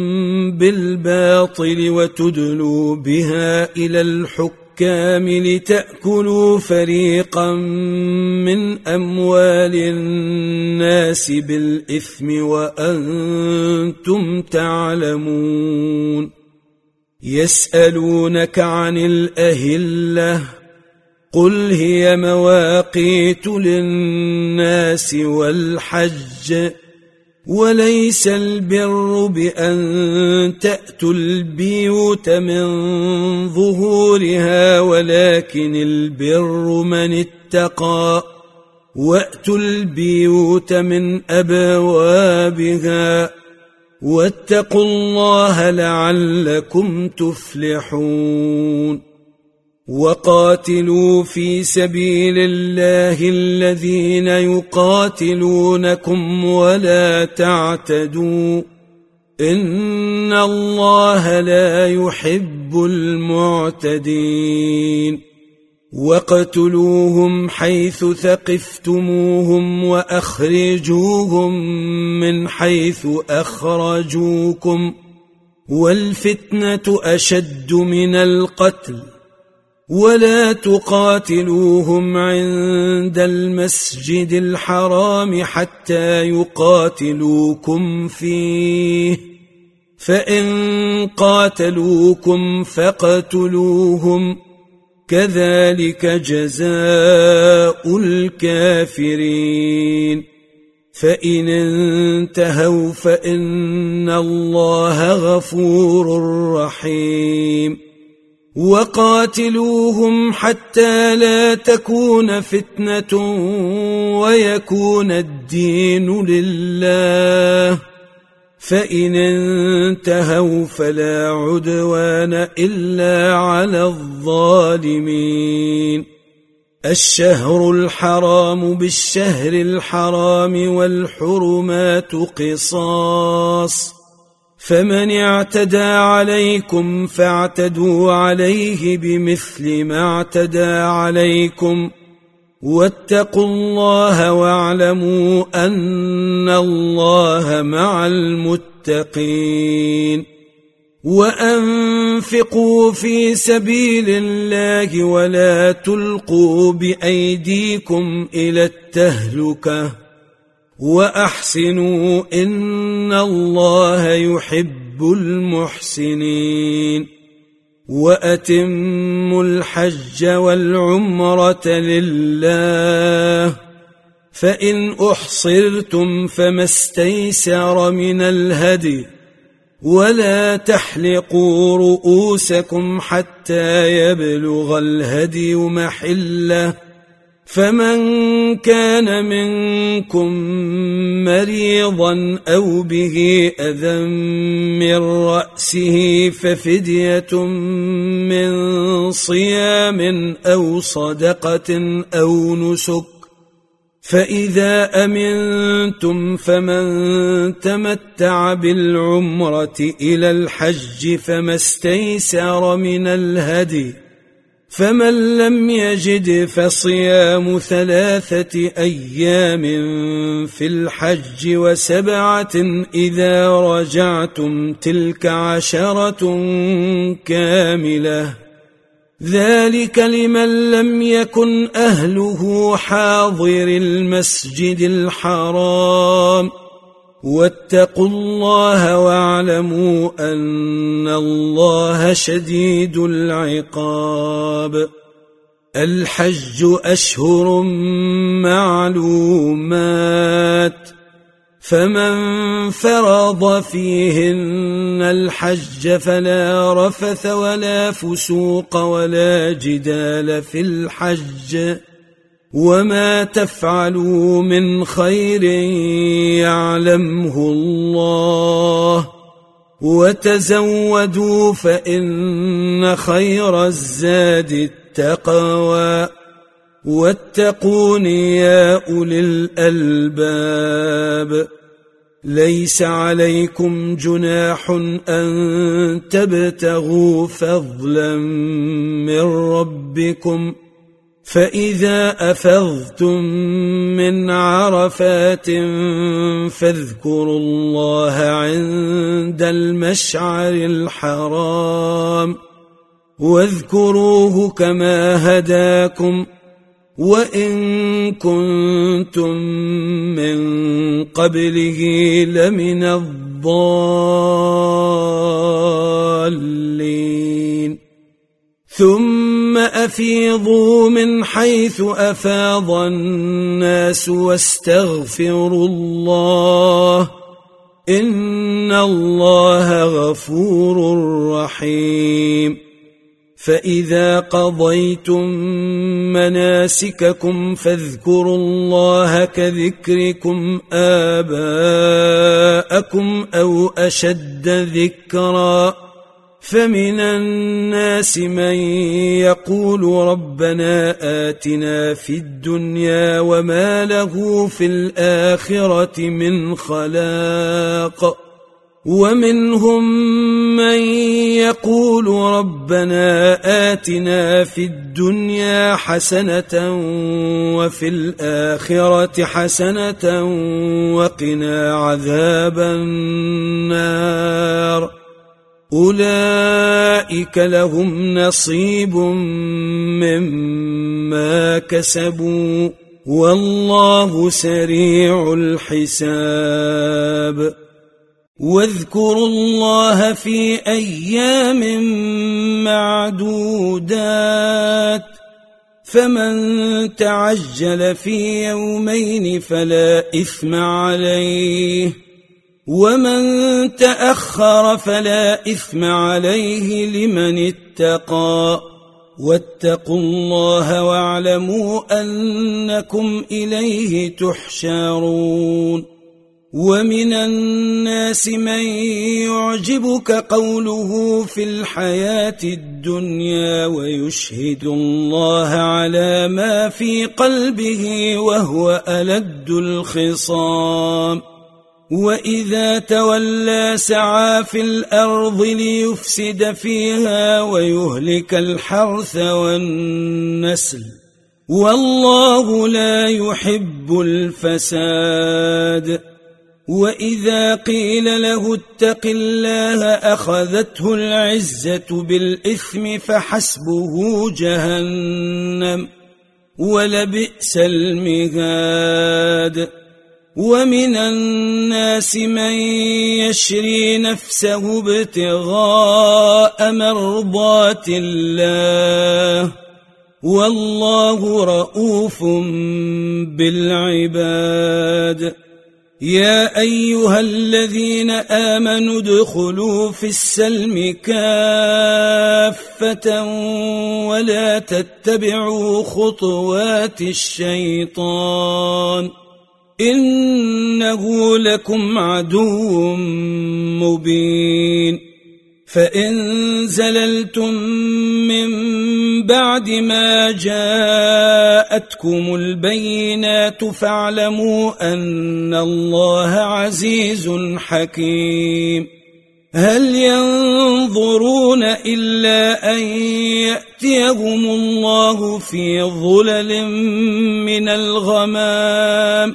A: بالباطل وتدلوا بها إلى الحكام لتأكلوا فريقا من أموال الناس بالإثم وأنتم تعلمون يسألونك عن الأهلة قل هي مواقيت للناس والحج وليس البر بأن تأتوا البيوت من ظهورها ولكن البر من اتقى وأتوا البيوت من أبوابها واتقوا الله لعلكم تفلحون وقاتلوا في سبيل الله الذين يقاتلونكم ولا تعتدوا إن الله لا يحب المعتدين واقتلوهم حيث ثقفتموهم وأخرجوهم من حيث أخرجوكم والفتنة أشد من القتل ولا تقاتلوهم عند المسجد الحرام حتى يقاتلوكم فيه فإن قاتلوكم فاقتلوهم كذلك جزاء الكافرين فإن انتهوا فإن الله غفور رحيم وقاتلوهم حتى لا تكون فتنة ويكون الدين لله فإن انتهوا فلا عدوان إلا على الظالمين الشهر الحرام بالشهر الحرام والحرمات قصاص فمن اعتدى عليكم فاعتدوا عليه بمثل ما اعتدى عليكم واتقوا الله واعلموا أن الله مع المتقين وأنفقوا في سبيل الله ولا تلقوا بأيديكم إلى التهلكة وأحسنوا إن الله يحب المحسنين وأتموا الحج والعمرة لله فإن أحصرتم فما استيسر من الهدي ولا تحلقوا رؤوسكم حتى يبلغ الهدي محله فمن كان منكم مريضا أو به أذى من رأسه ففدية من صيام أو صدقة أو نسك فإذا أمنتم فمن تمتع بالعمرة إلى الحج فما استيسر من الهدي فمن لم يجد فصيام 3 أيام في الحج و7 إذا رجعتم تلك 10 كاملة ذلك لمن لم يكن أهله حاضر المسجد الحرام واتقوا الله واعلموا أن الله شديد العقاب الحج أشهر معلومات فمن فرض فيهن الحج فلا رفث ولا فسوق ولا جدال في الحج وما تفعلوا من خير يعلمه الله وتزودوا فإن خير الزاد التقوى واتقون يا أولي الألباب ليس عليكم جناح أن تبتغوا فضلا من ربكم فإذا أفضتم من عرفات فاذكروا الله عند المشعر الحرام واذكروه كما هداكم وإن كنتم من قبله لمن الضالين ثم أفيضوا من حيث أفاض الناس واستغفروا الله إن الله غفور رحيم فإذا قضيتم مناسككم فاذكروا الله كذكركم آباءكم أو أشد ذكرا فمن الناس من يقول ربنا آتنا في الدنيا وما له في الآخرة من خلاق ومنهم من يقول ربنا آتنا في الدنيا حسنة وفي الآخرة حسنة وقنا عذاب النار أولئك لهم نصيب مما كسبوا والله سريع الحساب واذكروا الله في أيام معدودات فمن تعجل في يومين فلا إثم عليه ومن تأخر فلا إثم عليه لمن اتقى واتقوا الله واعلموا أنكم إليه تحشرون ومن الناس من يعجبك قوله في الحياة الدنيا ويشهد الله على ما في قلبه وهو ألد الخصام وإذا تولى سعى في الأرض ليفسد فيها ويهلك الحرث والنسل والله لا يحب الفساد وإذا قيل له اتق الله أخذته العزة بالإثم فحسبه جهنم ولبئس المهاد ومن الناس من يشري نفسه ابتغاء مرضات الله والله رؤوف بالعباد يا أيها الذين آمنوا ادخلوا في السلم كافة ولا تتبعوا خطوات الشيطان إنه لكم عدو مبين فإن زللتم من بعد ما جاءتكم البينات فاعلموا أن الله عزيز حكيم هل ينظرون إلا أن يأتيهم الله في ظلل من الغمام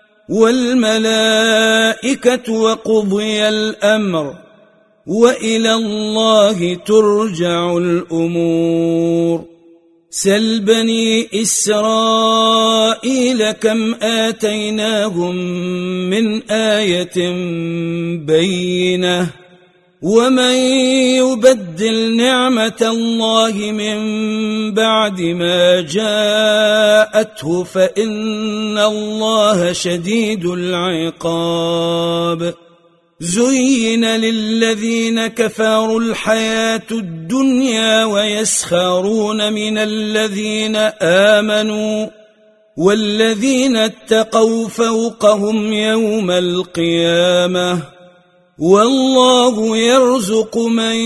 A: والملائكة وقضي الأمر وإلى الله ترجع الأمور سل بني إسرائيل كم آتيناهم من آية بينة ومن يبدل نعمة الله من بعد ما جاءته فإن الله شديد العقاب زين للذين كفروا الحياة الدنيا ويسخرون من الذين آمنوا والذين اتقوا فوقهم يوم القيامة والله يرزق من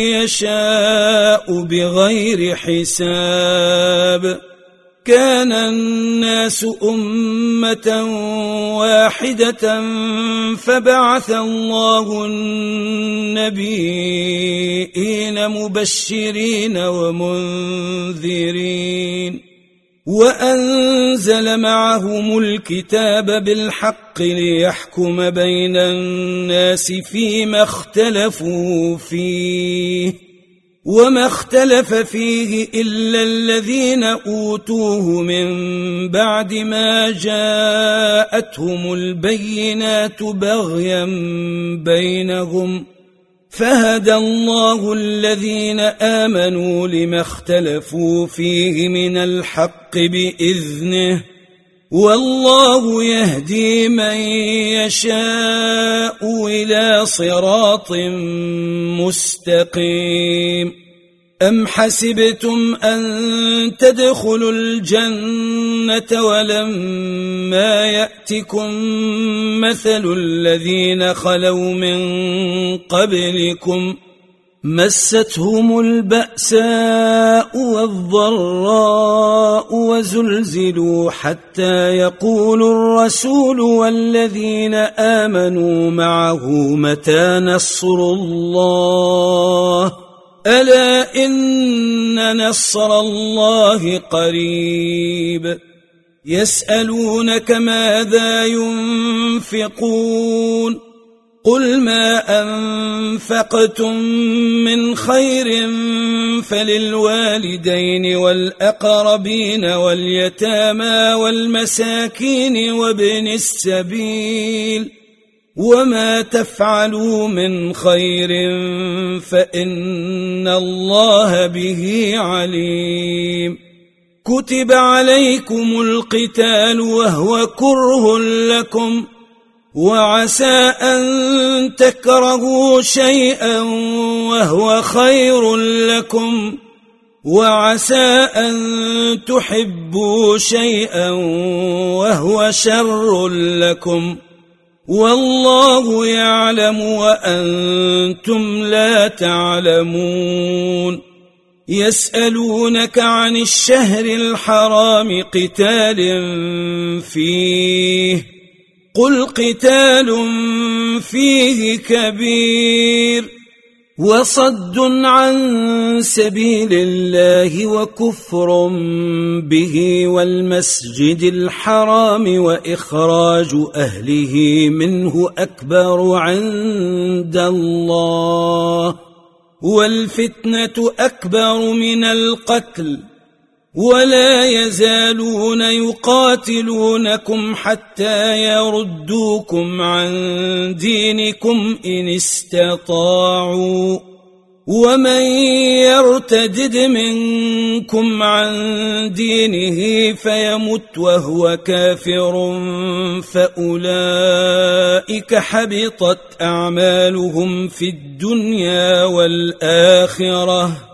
A: يشاء بغير حساب كان الناس أمة واحدة فبعث الله النبيين مبشرين ومنذرين وأنزل معهم الكتاب بالحق ليحكم بين الناس فيما اختلفوا فيه وما اختلف فيه إلا الذين أوتوه من بعد ما جاءتهم البينات بغيا بينهم فهدى الله الذين آمنوا لما اختلفوا فيه من الحق بإذنه والله يهدي من يشاء إلى صراط مستقيم أم حسبتم أن تدخلوا الجنة ولما يأتكم مثل الذين خلوا من قبلكم مستهم البأساء والضراء وزلزلوا حتى يقول الرسول والذين آمنوا معه متى نصر الله ألا إن نصر الله قريب يسألونك ماذا ينفقون قل ما أنفقتم من خير فللوالدين والأقربين واليتامى والمساكين وابن السبيل وما تفعلوا من خير فإن الله به عليم كتب عليكم القتال وهو كره لكم وعسى أن تكرهوا شيئا وهو خير لكم وعسى أن تحبوا شيئا وهو شر لكم والله يعلم وأنتم لا تعلمون يسألونك عن الشهر الحرام قتال فيه قل قتال فيه كبير وصد عن سبيل الله وكفر به والمسجد الحرام وإخراج أهله منه أكبر عند الله والفتنة أكبر من القتل ولا يزالون يقاتلونكم حتى يردوكم عن دينكم إن استطاعوا ومن يرتدد منكم عن دينه فيمت وهو كافر فأولئك حبطت أعمالهم في الدنيا والآخرة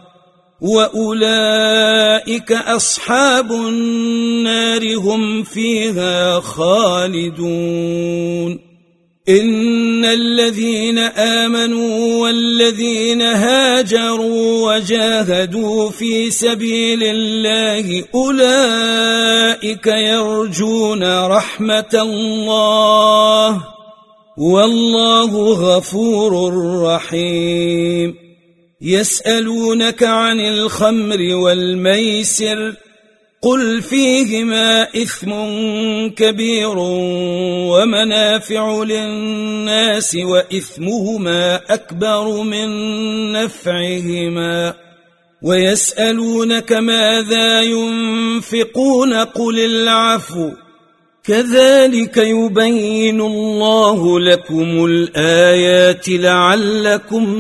A: وأولئك أصحاب النار هم فيها خالدون إن الذين آمنوا والذين هاجروا وجاهدوا في سبيل الله أولئك يرجون رحمة الله والله غفور رحيم يسألونك عن الخمر والميسر قل فيهما إثم كبير ومنافع للناس وإثمهما أكبر من نفعهما ويسألونك ماذا ينفقون قل العفو كذلك يبين الله لكم الآيات لعلكم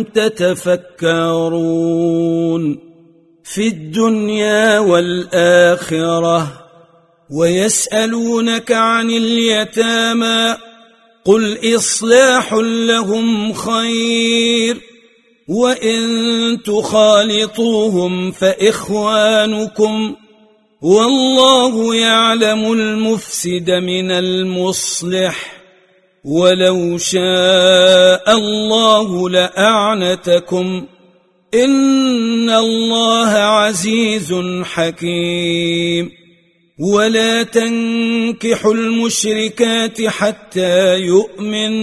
A: تتفكرون في الدنيا والآخرة ويسألونك عن اليتامى قل إصلاح لهم خير وإن تخالطوهم فإخوانكم والله يعلم المفسد من المصلح ولو شاء الله لأعنتكم إن الله عزيز حكيم ولا تنكحوا المشركات حتى يؤمن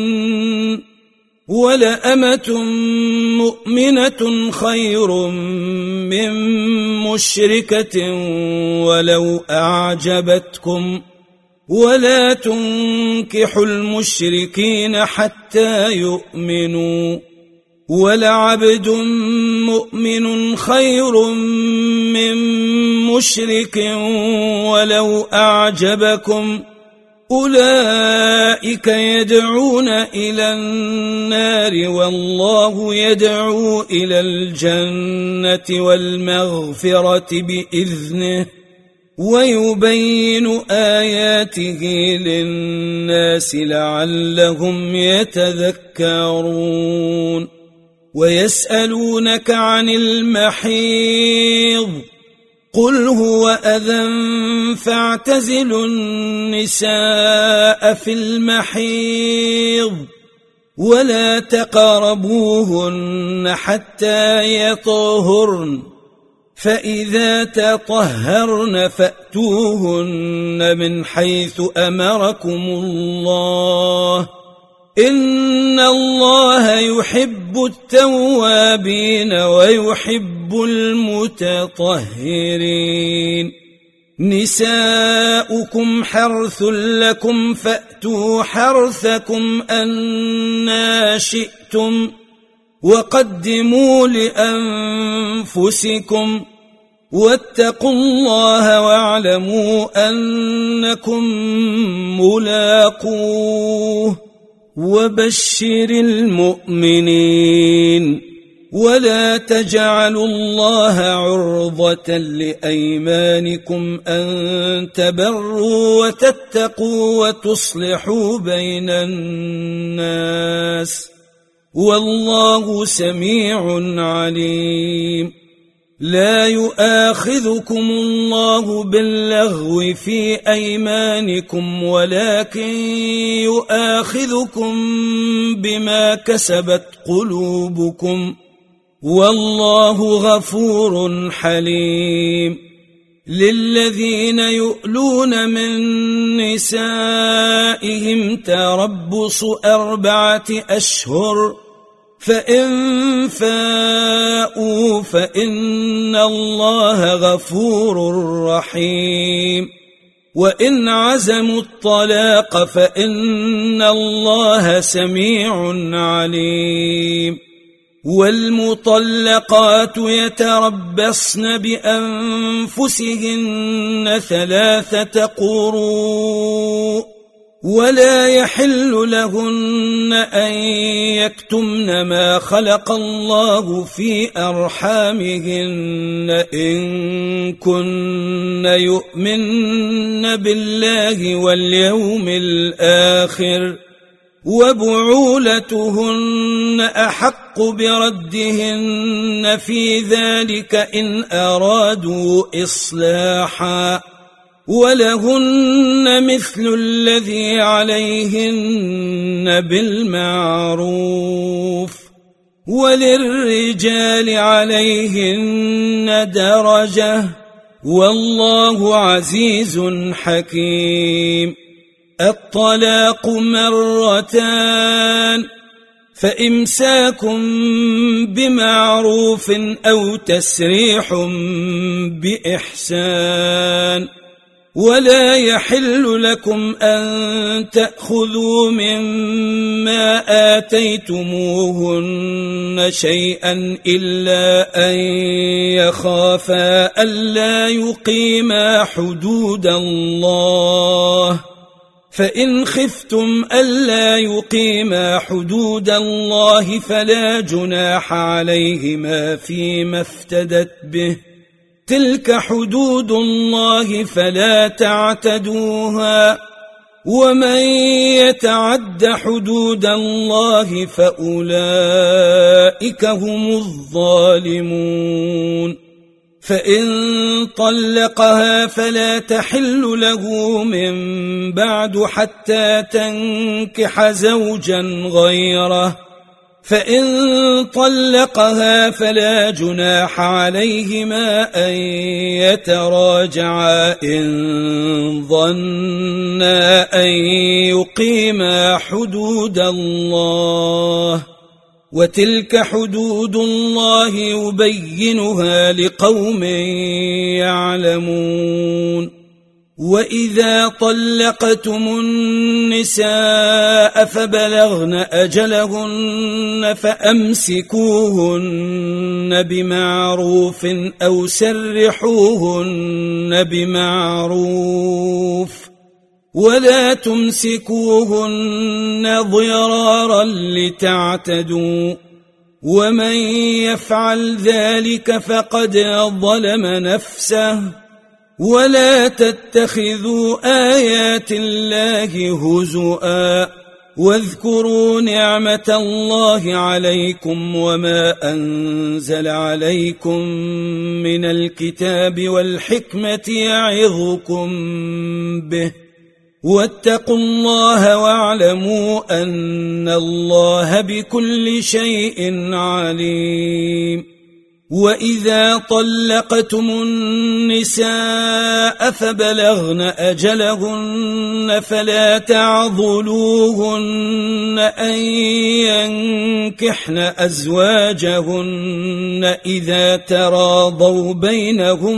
A: ولأمة مؤمنة خير من مشركة ولو أعجبتكم ولا تنكحوا المشركين حتى يؤمنوا ولعبد مؤمن خير من مشرك ولو أعجبكم أولئك يدعون إلى النار والله يدعو إلى الجنة والمغفرة بإذنه ويبين آياته للناس لعلهم يتذكرون ويسألونك عن المحيض قل هو أذى فاعتزلوا النساء في المحيض ولا تقربوهن حتى يطهرن فإذا تطهرن فأتوهن من حيث أمركم الله إن الله يحب التوابين ويحب المتطهرين نساؤكم حرث لكم فأتوا حرثكم أنى شئتم وقدموا لأنفسكم واتقوا الله واعلموا أنكم ملاقوه وبشر المؤمنين ولا تجعلوا الله عرضة لأيمانكم أن تبروا وتتقوا وتصلحوا بين الناس والله سميع عليم لا يؤاخذكم الله باللغو في أيمانكم ولكن يؤاخذكم بما كسبت قلوبكم والله غفور حليم للذين يؤلون من نسائهم تربص 4 أشهر فإن فاءوا فإن الله غفور رحيم وإن عزموا الطلاق فإن الله سميع عليم والمطلقات يتربصن بأنفسهن 3 قروء ولا يحل لهن أن يكتمن ما خلق الله في أرحامهن إن كن يؤمن بالله واليوم الآخر وبعولتهن أحق بردهن في ذلك إن أرادوا إصلاحا ولهن مثل الذي عليهن بالمعروف وللرجال عليهن درجة والله عزيز حكيم الطلاق 2 فإمساك بمعروف أو تسريح بإحسان ولا يحل لكم أن تأخذوا مما آتيتموهن شيئا إلا أن يخافا ألا يقيما حدود الله فإن خفتم ألا يقيما حدود الله فلا جناح عليهما فيما افتدت به تلك حدود الله فلا تعتدوها ومن يتعد حدود الله فأولئك هم الظالمون فإن طلقها فلا تحل له من بعد حتى تنكح زوجا غيره فإن طلقها فلا جناح عليهما أن يتراجعا إن ظنا أن يقيما حدود الله وتلك حدود الله يبينها لقوم يعلمون وإذا طلقتم النساء فبلغن أجلهن فأمسكوهن بمعروف أو سرحوهن بمعروف ولا تمسكوهن ضرارا لتعتدوا ومن يفعل ذلك فقد ظلم نفسه ولا تتخذوا آيات الله هزؤا واذكروا نعمة الله عليكم وما أنزل عليكم من الكتاب والحكمة يعظكم به واتقوا الله واعلموا أن الله بكل شيء عليم. وإذا طلقتم النساء فبلغن أجلهن فلا تعضلوهن أن ينكحن أزواجهن إذا تراضوا بينهم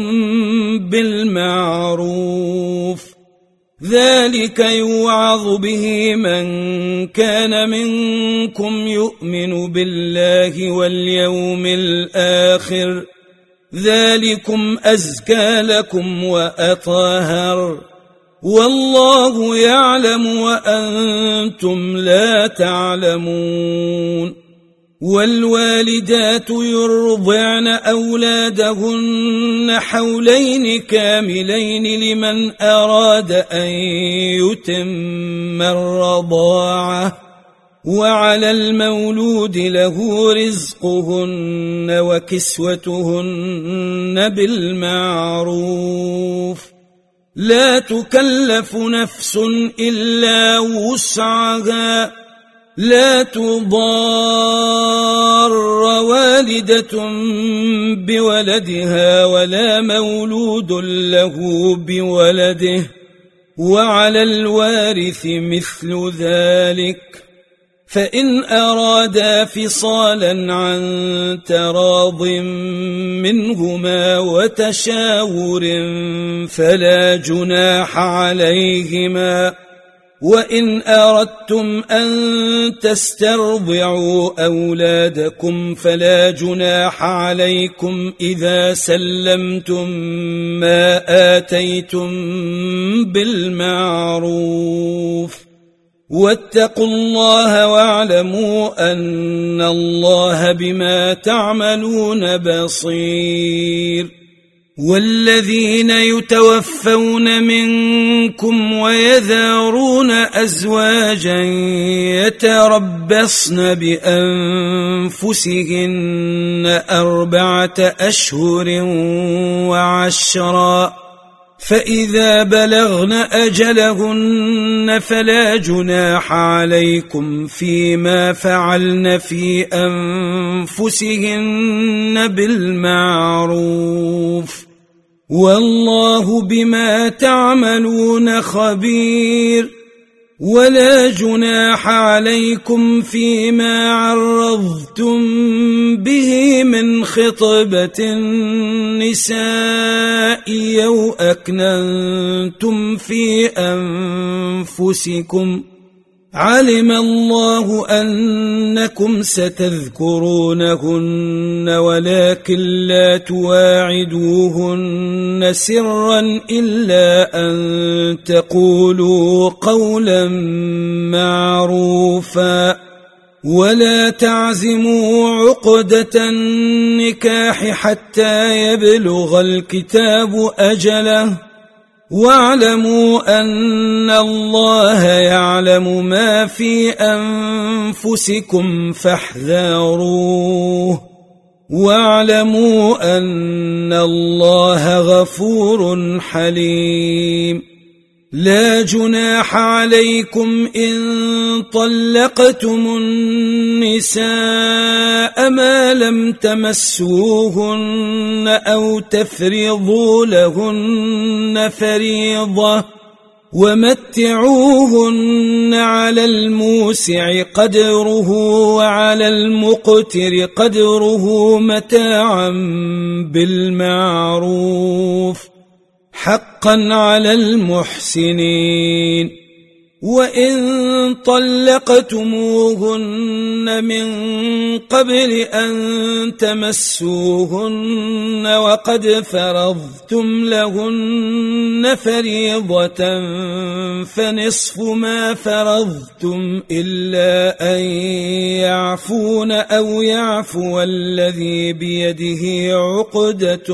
A: بالمعروف، ذلك يوعظ به من كان منكم يؤمن بالله واليوم الآخر، ذلكم أزكى لكم وأطهر، والله يعلم وأنتم لا تعلمون. والوالدات يرضعن أولادهن حولين كاملين لمن أراد أن يتم الرضاعة، وعلى المولود له رزقهن وكسوتهن بالمعروف، لا تكلف نفس إلا وسعها، لا تضار والدة بولدها ولا مولود له بولده، وعلى الوارث مثل ذلك، فإن أرادا فصالا عن تراض منهما وتشاور فلا جناح عليهما. وإن أردتم أن تسترضعوا أولادكم فلا جناح عليكم إذا سلمتم ما آتيتم بالمعروف، واتقوا الله واعلموا أن الله بما تعملون بصير. والذين يتوفون منكم ويذرون أزواجا يتربصن بأنفسهن 4 أشهر وعشرا، فإذا بلغن أجلهن فلا جناح عليكم فيما فعلن في أنفسهن بالمعروف، والله بما تعملون خبير. ولا جناح عليكم فيما عرضتم به من خطبة النساء أو أكننتم في أنفسكم، علم الله أنكم ستذكرونهن ولكن لا تواعدوهن سرا إلا أن تقولوا قولا معروفا، ولا تعزموا عقدة النكاح حتى يبلغ الكتاب أجله، واعلموا أن الله يعلم ما في أنفسكم فاحذروه، واعلموا أن الله غفور حليم. لا جناح عليكم إن طلقتم النساء ما لم تمسوهن أو تفرضوا لهن فريضة، ومتعوهن على الموسع قدره وعلى المقتر قدره متاعا بالمعروف، حقا على المحسنين. وإن طلقتموهن من قبل أن تمسوهن وقد فرضتم لهن فريضة فنصف ما فرضتم إلا أن يعفون أو يعفو الذي بيده عقدة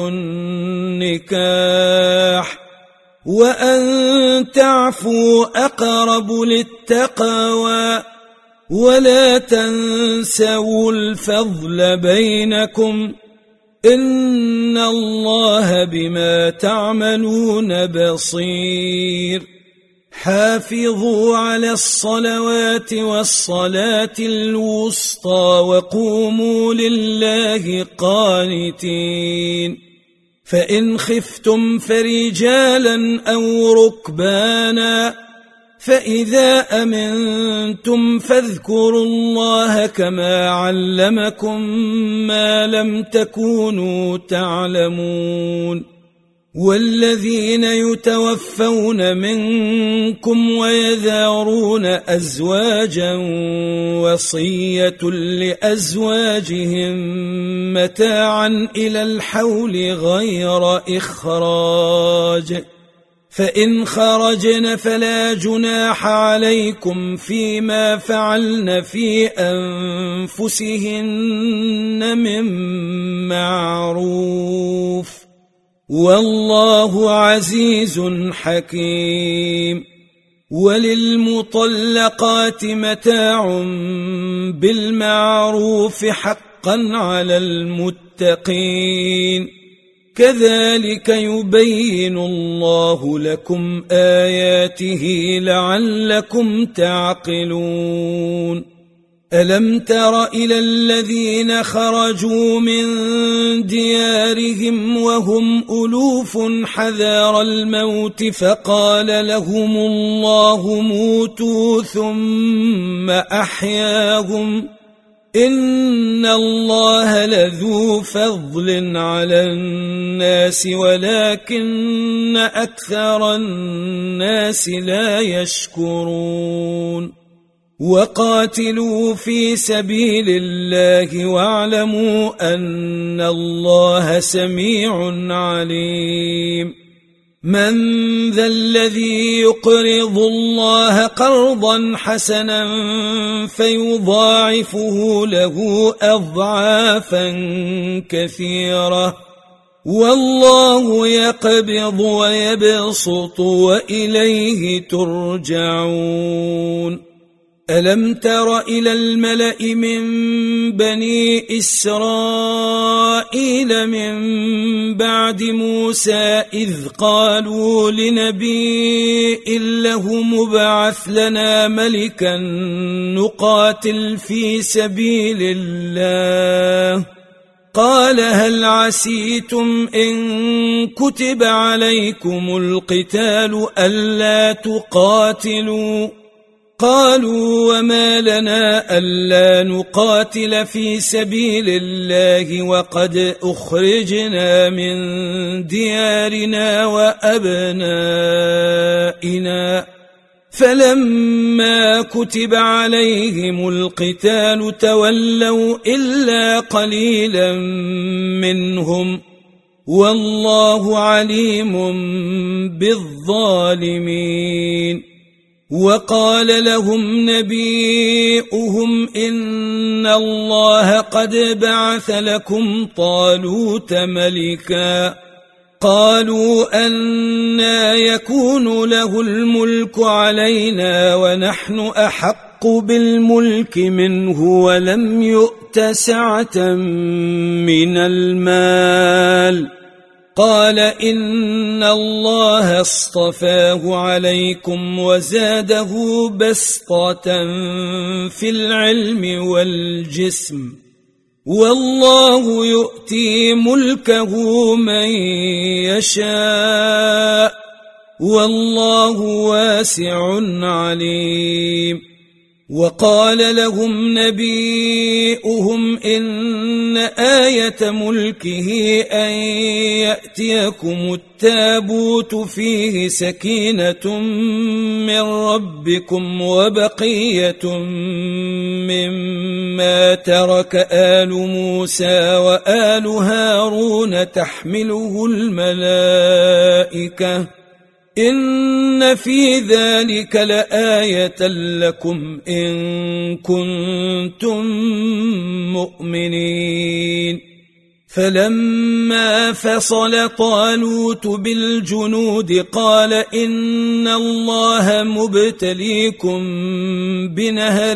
A: النكاح، وأن تعفوا أقرب للتقوى، ولا تنسوا الفضل بينكم، إن الله بما تعملون بصير. حافظوا على الصلوات والصلاة الوسطى وقوموا لله قانتين فإن خفتم فرجالا أو ركبانا فإذا أمنتم فاذكروا الله كما علمكم ما لم تكونوا تعلمون والذين يتوفون منكم ويذرون أزواجا وصية لأزواجهم متاعا إلى الحول غير إخراج فإن خرجن فلا جناح عليكم فيما فعلن في أنفسهن من معروف والله عزيز حكيم وللمطلقات متاع بالمعروف حقا على المتقين كذلك يبين الله لكم آياته لعلكم تعقلون ألم تر إلى الذين خرجوا من ديارهم وهم ألوف حذر الموت فقال لهم الله موتوا ثم أحياهم إن الله لذو فضل على الناس ولكن أكثر الناس لا يشكرون وقاتلوا في سبيل الله واعلموا أن الله سميع عليم من ذا الذي يقرض الله قرضا حسنا فيضاعفه له أضعافا كثيرة والله يقبض ويبسط وإليه ترجعون ألم تر إلى الملأ من بني إسرائيل من بعد موسى إذ قالوا لنبي له مبعث لنا ملكا نقاتل في سبيل الله قال هل عسيتم إن كتب عليكم القتال ألا تقاتلوا قالوا وما لنا ألا نقاتل في سبيل الله وقد أخرجنا من ديارنا وأبنائنا فلما كتب عليهم القتال تولوا إلا قليلا منهم والله عليم بالظالمين وقال لهم نبيئهم إن الله قد بعث لكم طالوت ملكا قالوا أنى يكون له الملك علينا ونحن أحق بالملك منه ولم يؤت سعة من المال قال إن الله اصطفاه عليكم وزاده بسطة في العلم والجسم والله يؤتي ملكه من يشاء والله واسع عليم وقال لهم نبيئهم إن آية ملكه أن يأتيكم التابوت فيه سكينة من ربكم وبقية مما ترك آل موسى وآل هارون تحمله الملائكة إن في ذلك لآية لكم إن كنتم مؤمنين فلما فصل طالوت بالجنود قال إن الله مبتليكم بنهر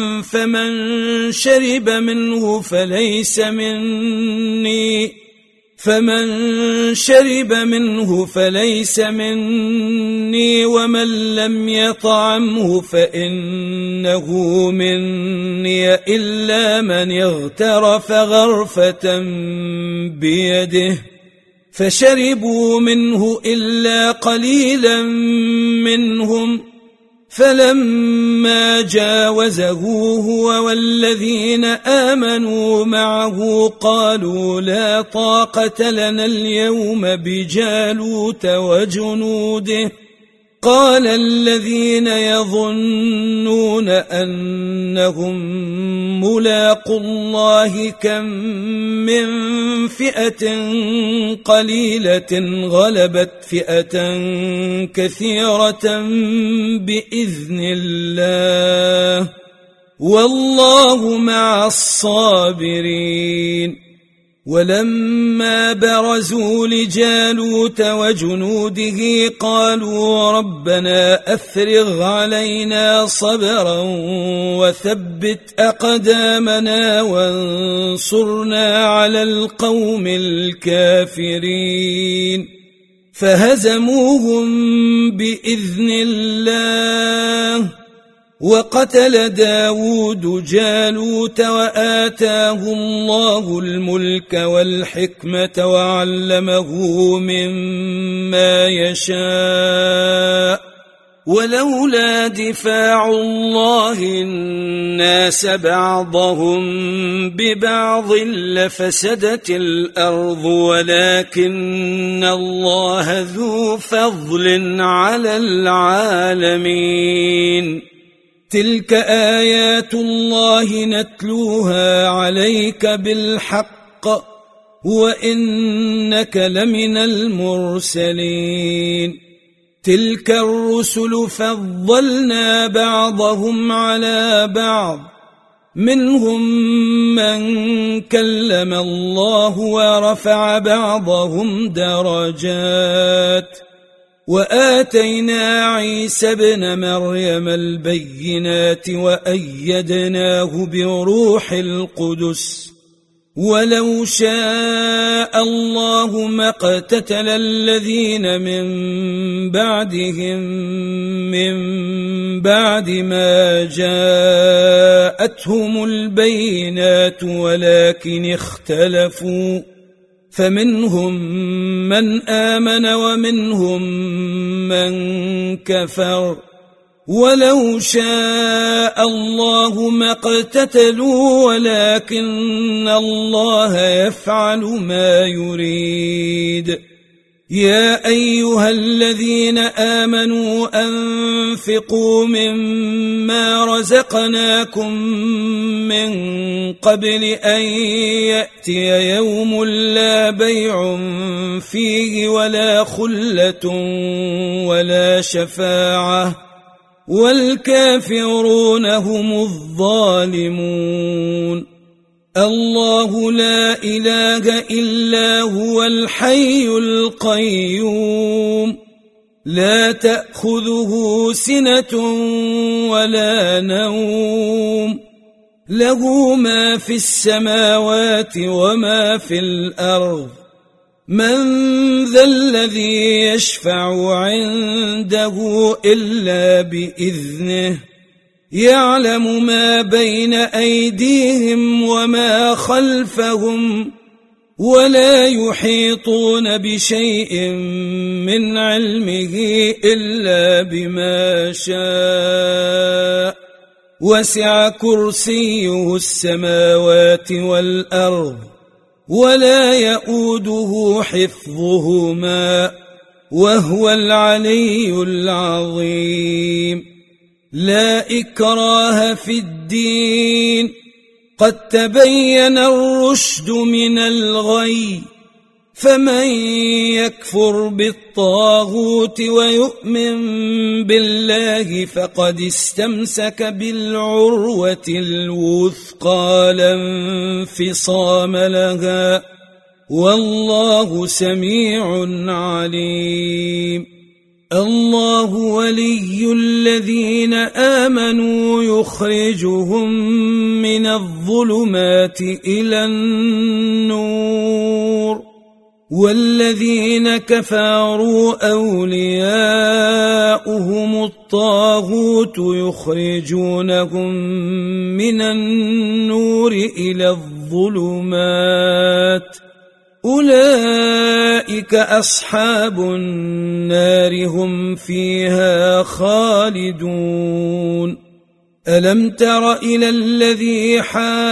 A: فمن شرب منه فليس مني فمن شرب منه فليس مني ومن لم يطعمه فإنه مني إلا من اغترف غرفة بيده فشربوا منه إلا قليلا منهم فلما جاوزه هو والذين آمنوا معه قالوا لا طاقة لنا اليوم بجالوت وجنوده قال الذين يظنون أنهم ملاقوا الله كم من فئة قليلة غلبت فئة كثيرة بإذن الله والله مع الصابرين ولما برزوا لجالوت وجنوده قالوا ربنا أفرغ علينا صبرا وثبت أقدامنا وانصرنا على القوم الكافرين فهزموهم بإذن الله وقتل داود جالوت وآتاه الله الملك والحكمة وعلمه مما يشاء ولولا دفاع الله الناس بعضهم ببعض لفسدت الأرض ولكن الله ذو فضل على العالمين تلك آيات الله نتلوها عليك بالحق وإنك لمن المرسلين تلك الرسل فضلنا بعضهم على بعض منهم من كلم الله ورفع بعضهم درجات وآتينا عيسى ابن مريم البينات وأيدناه بروح القدس ولو شاء الله ما اقتتل الذين من بعدهم من بعد ما جاءتهم البينات ولكن اختلفوا فمنهم من آمن ومنهم من كفر ولو شاء الله ما اقتتلوا ولكن الله يفعل ما يريد يا أيها الذين آمنوا أنفقوا مما رزقناكم من قبل أن يأتي يوم لا بيع فيه ولا خلة ولا شفاعة والكافرون هم الظالمون الله لا إله إلا هو الحي القيوم لا تأخذه سنة ولا نوم له ما في السماوات وما في الأرض من ذا الذي يشفع عنده إلا بإذنه يعلم ما بين أيديهم وما خلفهم ولا يحيطون بشيء من علمه إلا بما شاء وسع كرسيه السماوات والأرض ولا يؤوده حفظهما وهو العلي العظيم لا إكراه في الدين قد تبين الرشد من الغي فمن يكفر بالطاغوت ويؤمن بالله فقد استمسك بالعروة الوثقى لا انفصام لها والله سميع عليم الله ولي الذين آمنوا يخرجهم من الظلمات إلى النور والذين كفروا أولياؤهم الطاغوت يخرجونهم من النور إلى الظلمات أولئك أصحاب النار هم فيها خالدون ألم تر إلى الذي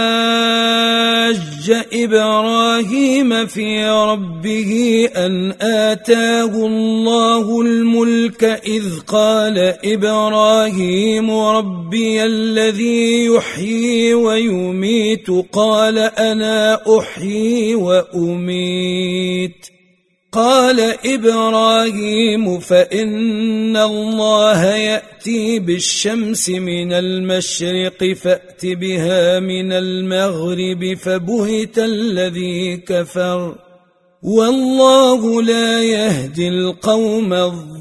A: حاج إبراهيم في ربه أن آتاه الله الملك إذ قال إبراهيم ربي الذي يحيي ويميت قال أنا أحيي وأميت قال إبراهيم فإن الله يأتي بالشمس من المشرق فأت بها من المغرب فبهت الذي كفر والله لا يهدي القوم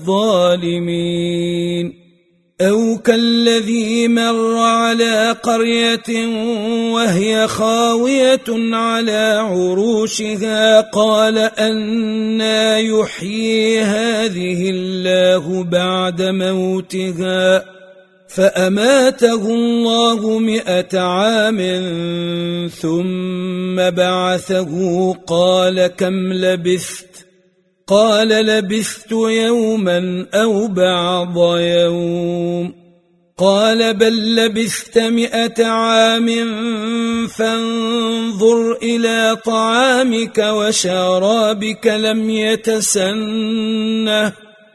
A: الظالمين أو كالذي مر على قرية وهي خاوية على عروشها قال أنى يحيي هذه الله بعد موتها فأماته الله 100 عام ثم بعثه قال كم لبثت قال لبثت يوما أو بعض يوم قال بل لبثت 100 عام فانظر إلى طعامك وشرابك لم يتسنه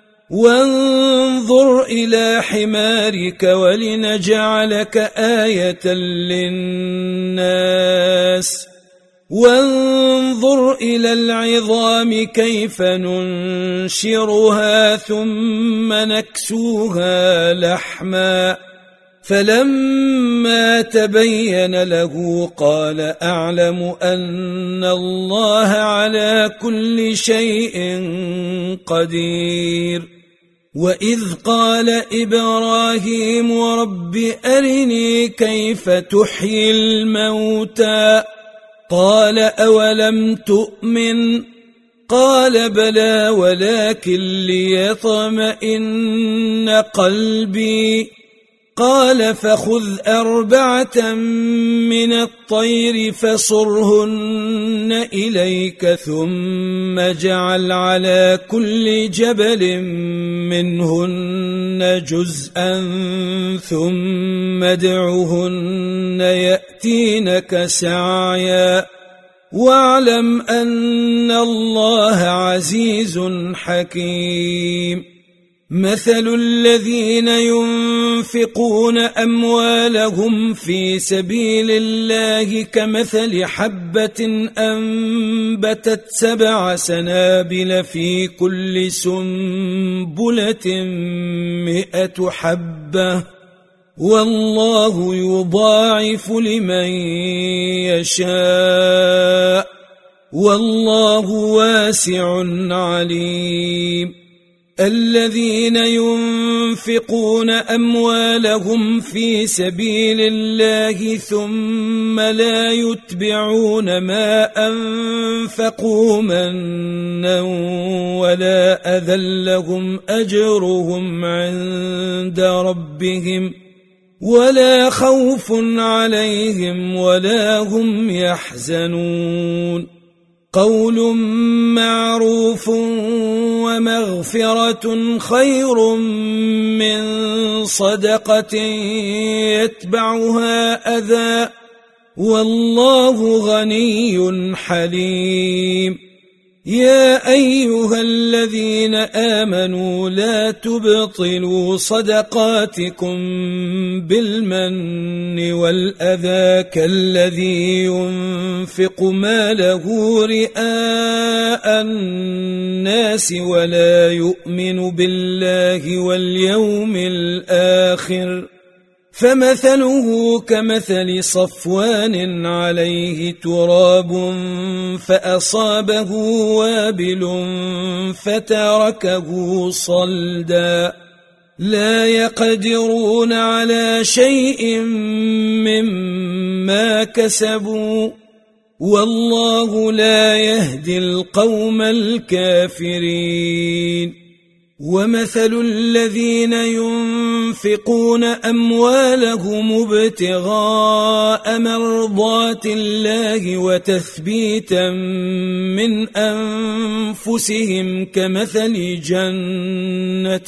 A: وانظر إلى حمارك ولنجعلك آية للناس وانظر إلى العظام كيف ننشرها ثم نكسوها لحما فلما تبين له قال أعلم أن الله على كل شيء قدير وإذ قال إبراهيم رب أرني كيف تحيي الموتى قال أولم تؤمن قال بلى ولكن ليطمئن قلبي قال فخذ 4 من الطير فصرهن إليك ثم اجعل على كل جبل منهن جزءا ثم ادعهن يأتينك سعيا واعلم أن الله عزيز حكيم مثل الذين ينفقون أموالهم في سبيل الله كمثل حبة أنبتت 7 سنابل في كل سنبلة 100 حبة والله يضاعف لمن يشاء والله واسع عليم الذين ينفقون أموالهم في سبيل الله ثم لا يتبعون ما أنفقوا منا ولا أذى لهم أجرهم عند ربهم ولا خوف عليهم ولا هم يحزنون قول معروف ومغفرة خير من صدقة يتبعها أذى والله غني حليم يا أيها الذين آمنوا لا تبطلوا صدقاتكم بالمن والأذى كالذي ينفق ماله رئاء الناس ولا يؤمن بالله واليوم الآخر فمثله كمثل صفوان عليه تراب فأصابه وابل فتركه صلدا لا يقدرون على شيء مما كسبوا والله لا يهدي القوم الكافرين. ومثل الذين ينفقون أموالهم ابتغاء مرضات الله وتثبيتا من أنفسهم كمثل جنة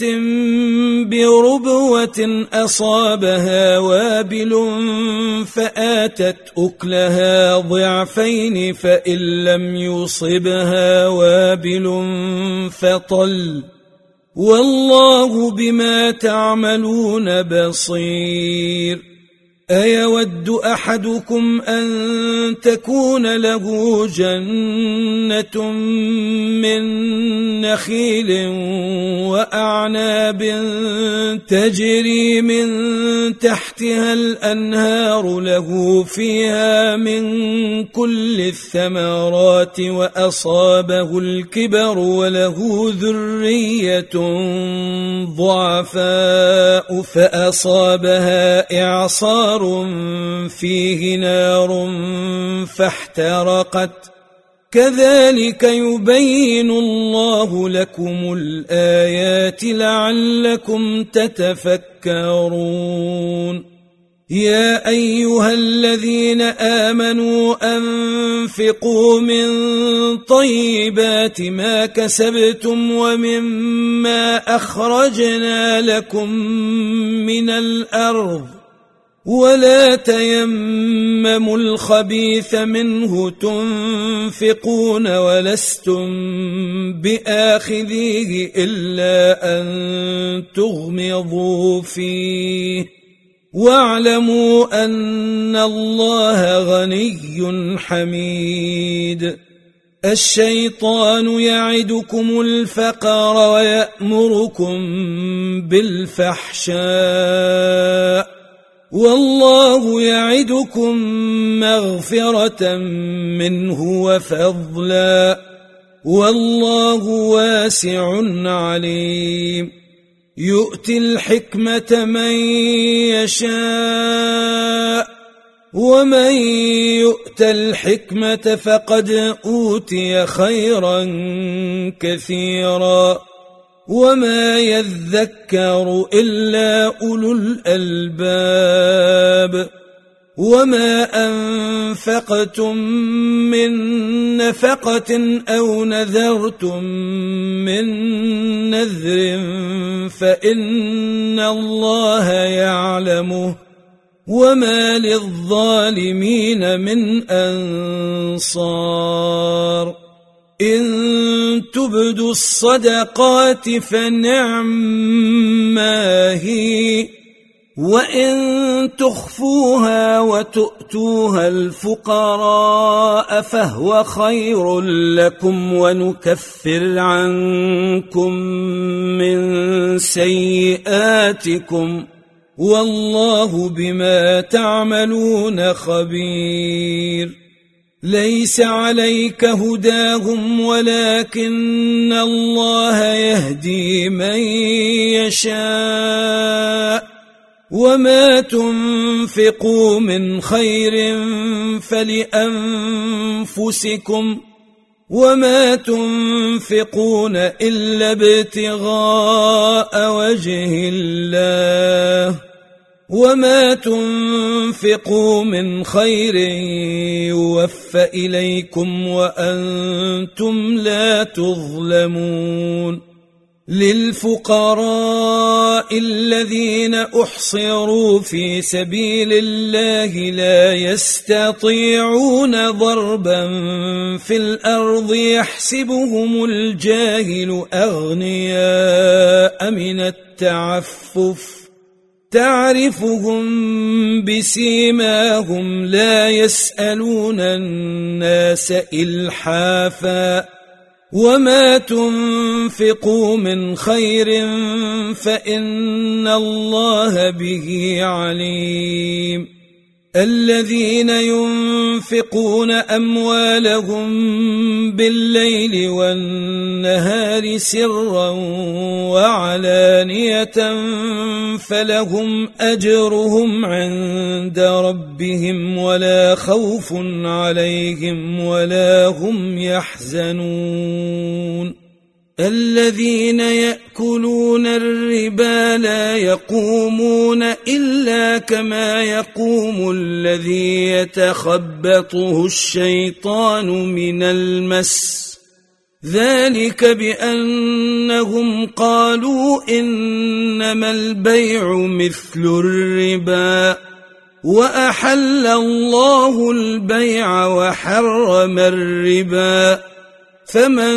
A: بربوة أصابها وابل فآتت أكلها ضعفين فإن لم يصبها وابل فطل والله بما تعملون بصير. أيود أحدكم أن تكون له جنة من نخيل وأعناب تجري من تحتها الأنهار له فيها من كل الثمرات وأصابه الكبر وله ذرية ضعفاء فأصابها إعصار فيه نار فاحترقت كذلك يبين الله لكم الآيات لعلكم تتفكرون. يا أيها الذين آمنوا أنفقوا من طيبات ما كسبتم ومما أخرجنا لكم من الأرض ولا تيمموا الخبيث منه تنفقون ولستم بآخذيه إلا أن تغمضوا فيه واعلموا أن الله غني حميد. الشيطان يعدكم الفقر ويأمركم بالفحشاء والله يعدكم مغفرة منه وفضلا والله واسع عليم. يؤتي الحكمة من يشاء ومن يؤت الحكمة فقد أوتي خيرا كثيرا وما يذكر إلا أولو الألباب. وما أنفقتم من نفقة أو نذرتم من نذر فإن الله يعلمه وما للظالمين من أنصار. إن تبدوا الصدقات فنعما هي وإن تخفوها وتؤتوها الفقراء فهو خير لكم ونكفر عنكم من سيئاتكم والله بما تعملون خبير. ليس عليك هداهم ولكن الله يهدي من يشاء وما تنفقوا من خير فلأنفسكم وما تنفقون إلا ابتغاء وجه الله وما تنفقوا من خير يوفى إليكم وأنتم لا تظلمون. للفقراء الذين أحصروا في سبيل الله لا يستطيعون ضربا في الأرض يحسبهم الجاهل أغنياء من التعفف تعرفهم بسيماهم لا يسألون الناس إلحافا وما تنفقوا من خير فإن الله به عليم. الذين ينفقون أموالهم بالليل والنهار سرا وعلانية فلهم أجرهم عند ربهم ولا خوف عليهم ولا هم يحزنون الذين يأكلون الربا لا يقومون إلا كما يقوم الذي يتخبطه الشيطان من المس ذلك بأنهم قالوا إنما البيع مثل الربا وأحل الله البيع وحرم الربا فمن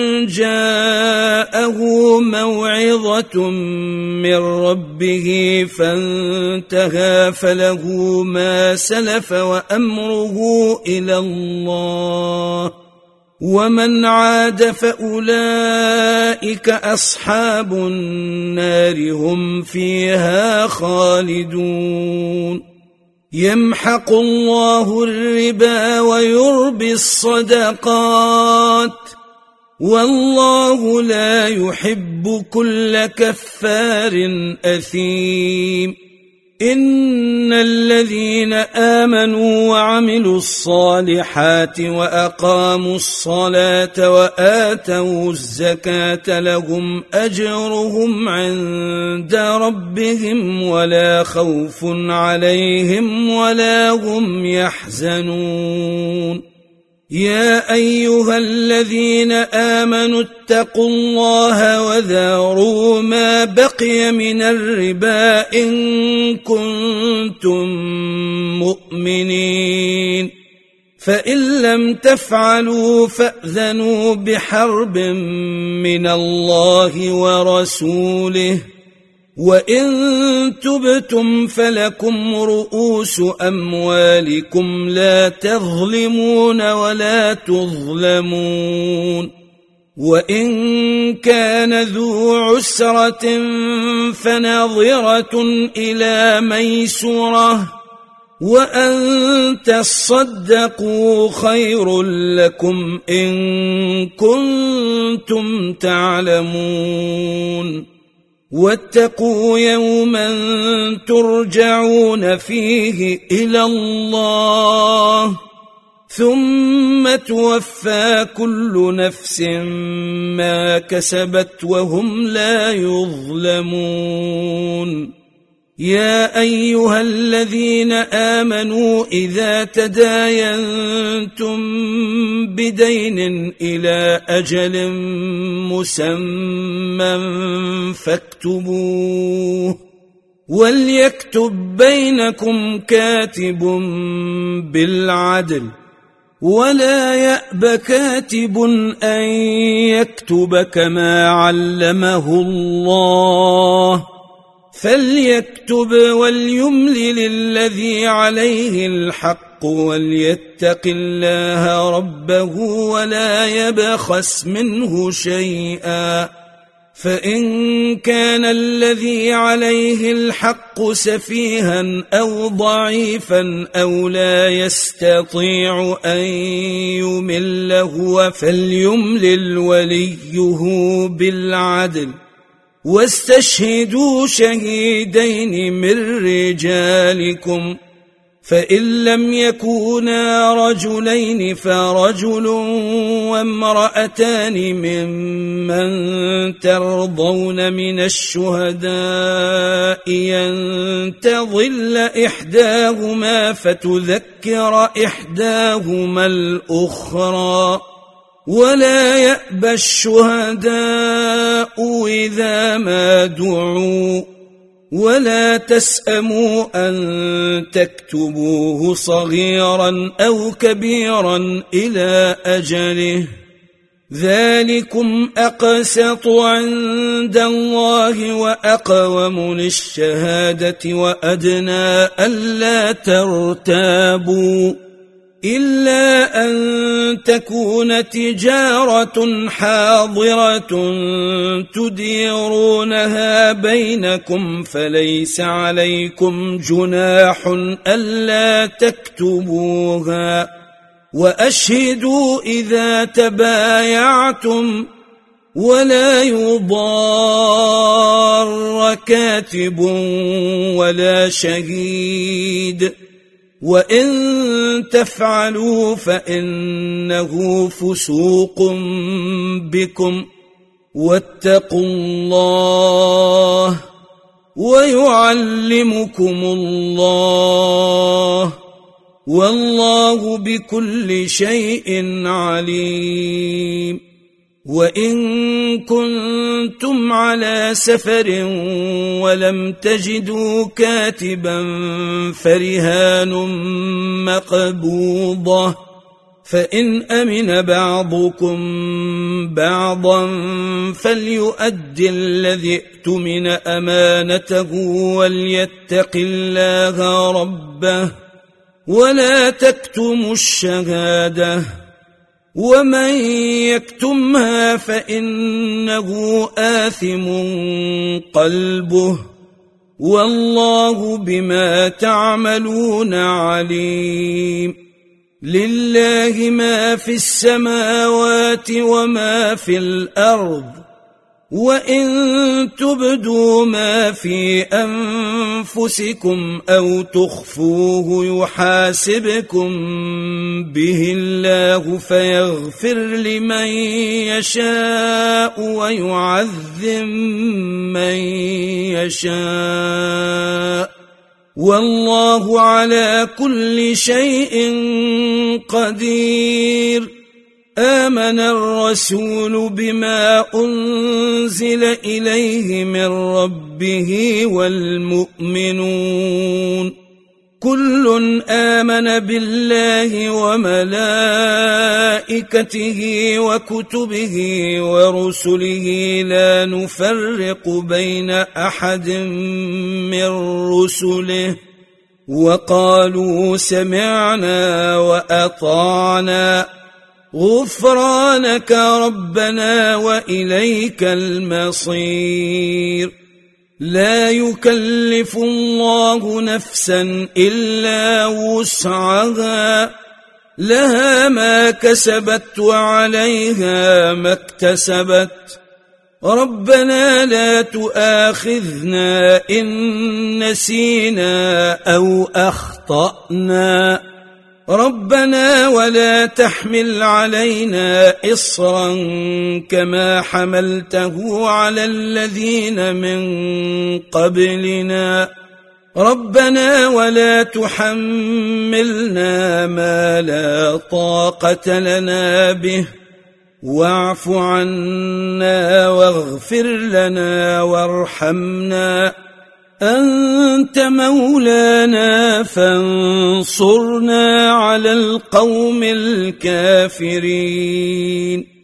A: جاءه موعظة من ربه فانتهى فله ما سلف وأمره إلى الله ومن عاد فأولئك أصحاب النار هم فيها خالدون يمحق الله الربا ويربي الصدقات والله لا يحب كل كفار أثيم إن الذين آمنوا وعملوا الصالحات وأقاموا الصلاة وآتوا الزكاة لهم أجرهم عند ربهم ولا خوف عليهم ولا هم يحزنون يا أيها الذين آمنوا اتقوا الله وذروا ما بقي من الربا إن كنتم مؤمنين فإن لم تفعلوا فأذنوا بحرب من الله ورسوله وإن تبتم فلكم رؤوس أموالكم لا تظلمون ولا تظلمون وإن كان ذو عسرة فنظرة إلى ميسرة وأن تصدقوا خير لكم إن كنتم تعلمون واتقوا يوما ترجعون فيه إلى الله ثم توفى كل نفس ما كسبت وهم لا يظلمون يا أيها الذين آمنوا إذا تداينتم بدين إلى أجل مسمى فاكتبوه وليكتب بينكم كاتب بالعدل ولا يأب كاتب أن يكتب كما علمه الله فليكتب وليملل الذي عليه الحق وليتق الله ربه ولا يبخس منه شيئا فإن كان الذي عليه الحق سفيها أو ضعيفا أو لا يستطيع أن يمل هو فليملل وليه بالعدل واستشهدوا شهيدين من رجالكم فإن لم يكونا رجلين فرجل وامرأتان ممن ترضون من الشهداء أن تضل إحداهما فتذكر إحداهما الأخرى ولا يأبى الشهداء إذا ما دعوا ولا تسأموا أن تكتبوه صغيرا أو كبيرا إلى أجله ذلكم أقسط عند الله وأقوم للشهادة وأدنى ألا ترتابوا إلا أن تكون تجارة حاضرة تديرونها بينكم فليس عليكم جناح ألا تكتبوها، وأشهدوا إذا تبايعتم، ولا يضار كاتب ولا شهيد، وإن تفعلوا فإنه فسوق بكم، واتقوا الله ويعلمكم الله، والله بكل شيء عليم. وإن كنتم على سفر ولم تجدوا كاتبا فرهان مقبوضة، فإن أمن بعضكم بعضا فليؤدي الذي ائتمن أمانته وليتق الله ربه، ولا تكتموا الشهادة، ومن يكتمها فإنه آثم قلبه، والله بما تعملون عليم. لله ما في السماوات وما في الأرض، وإن تبدوا ما في أنفسكم أو تخفوه يحاسبكم به الله فيغفر لمن يشاء ويعذب من يشاء، والله على كل شيء قدير. آمن الرسول بما أنزل إليه من ربه والمؤمنون كل آمن بالله وملائكته وكتبه ورسله لا نفرق بين أحد من رسله، وقالوا سمعنا وأطعنا غفرانك ربنا وإليك المصير. لا يكلف الله نفسا إلا وسعها، لها ما كسبت وعليها ما اكتسبت، ربنا لا تؤاخذنا إن نسينا أو أخطأنا، ربنا ولا تحمل علينا إصرا كما حملته على الذين من قبلنا، ربنا ولا تحملنا ما لا طاقة لنا به، واعف عنا واغفر لنا وارحمنا، أنت مولانا فانصرنا على القوم الكافرين.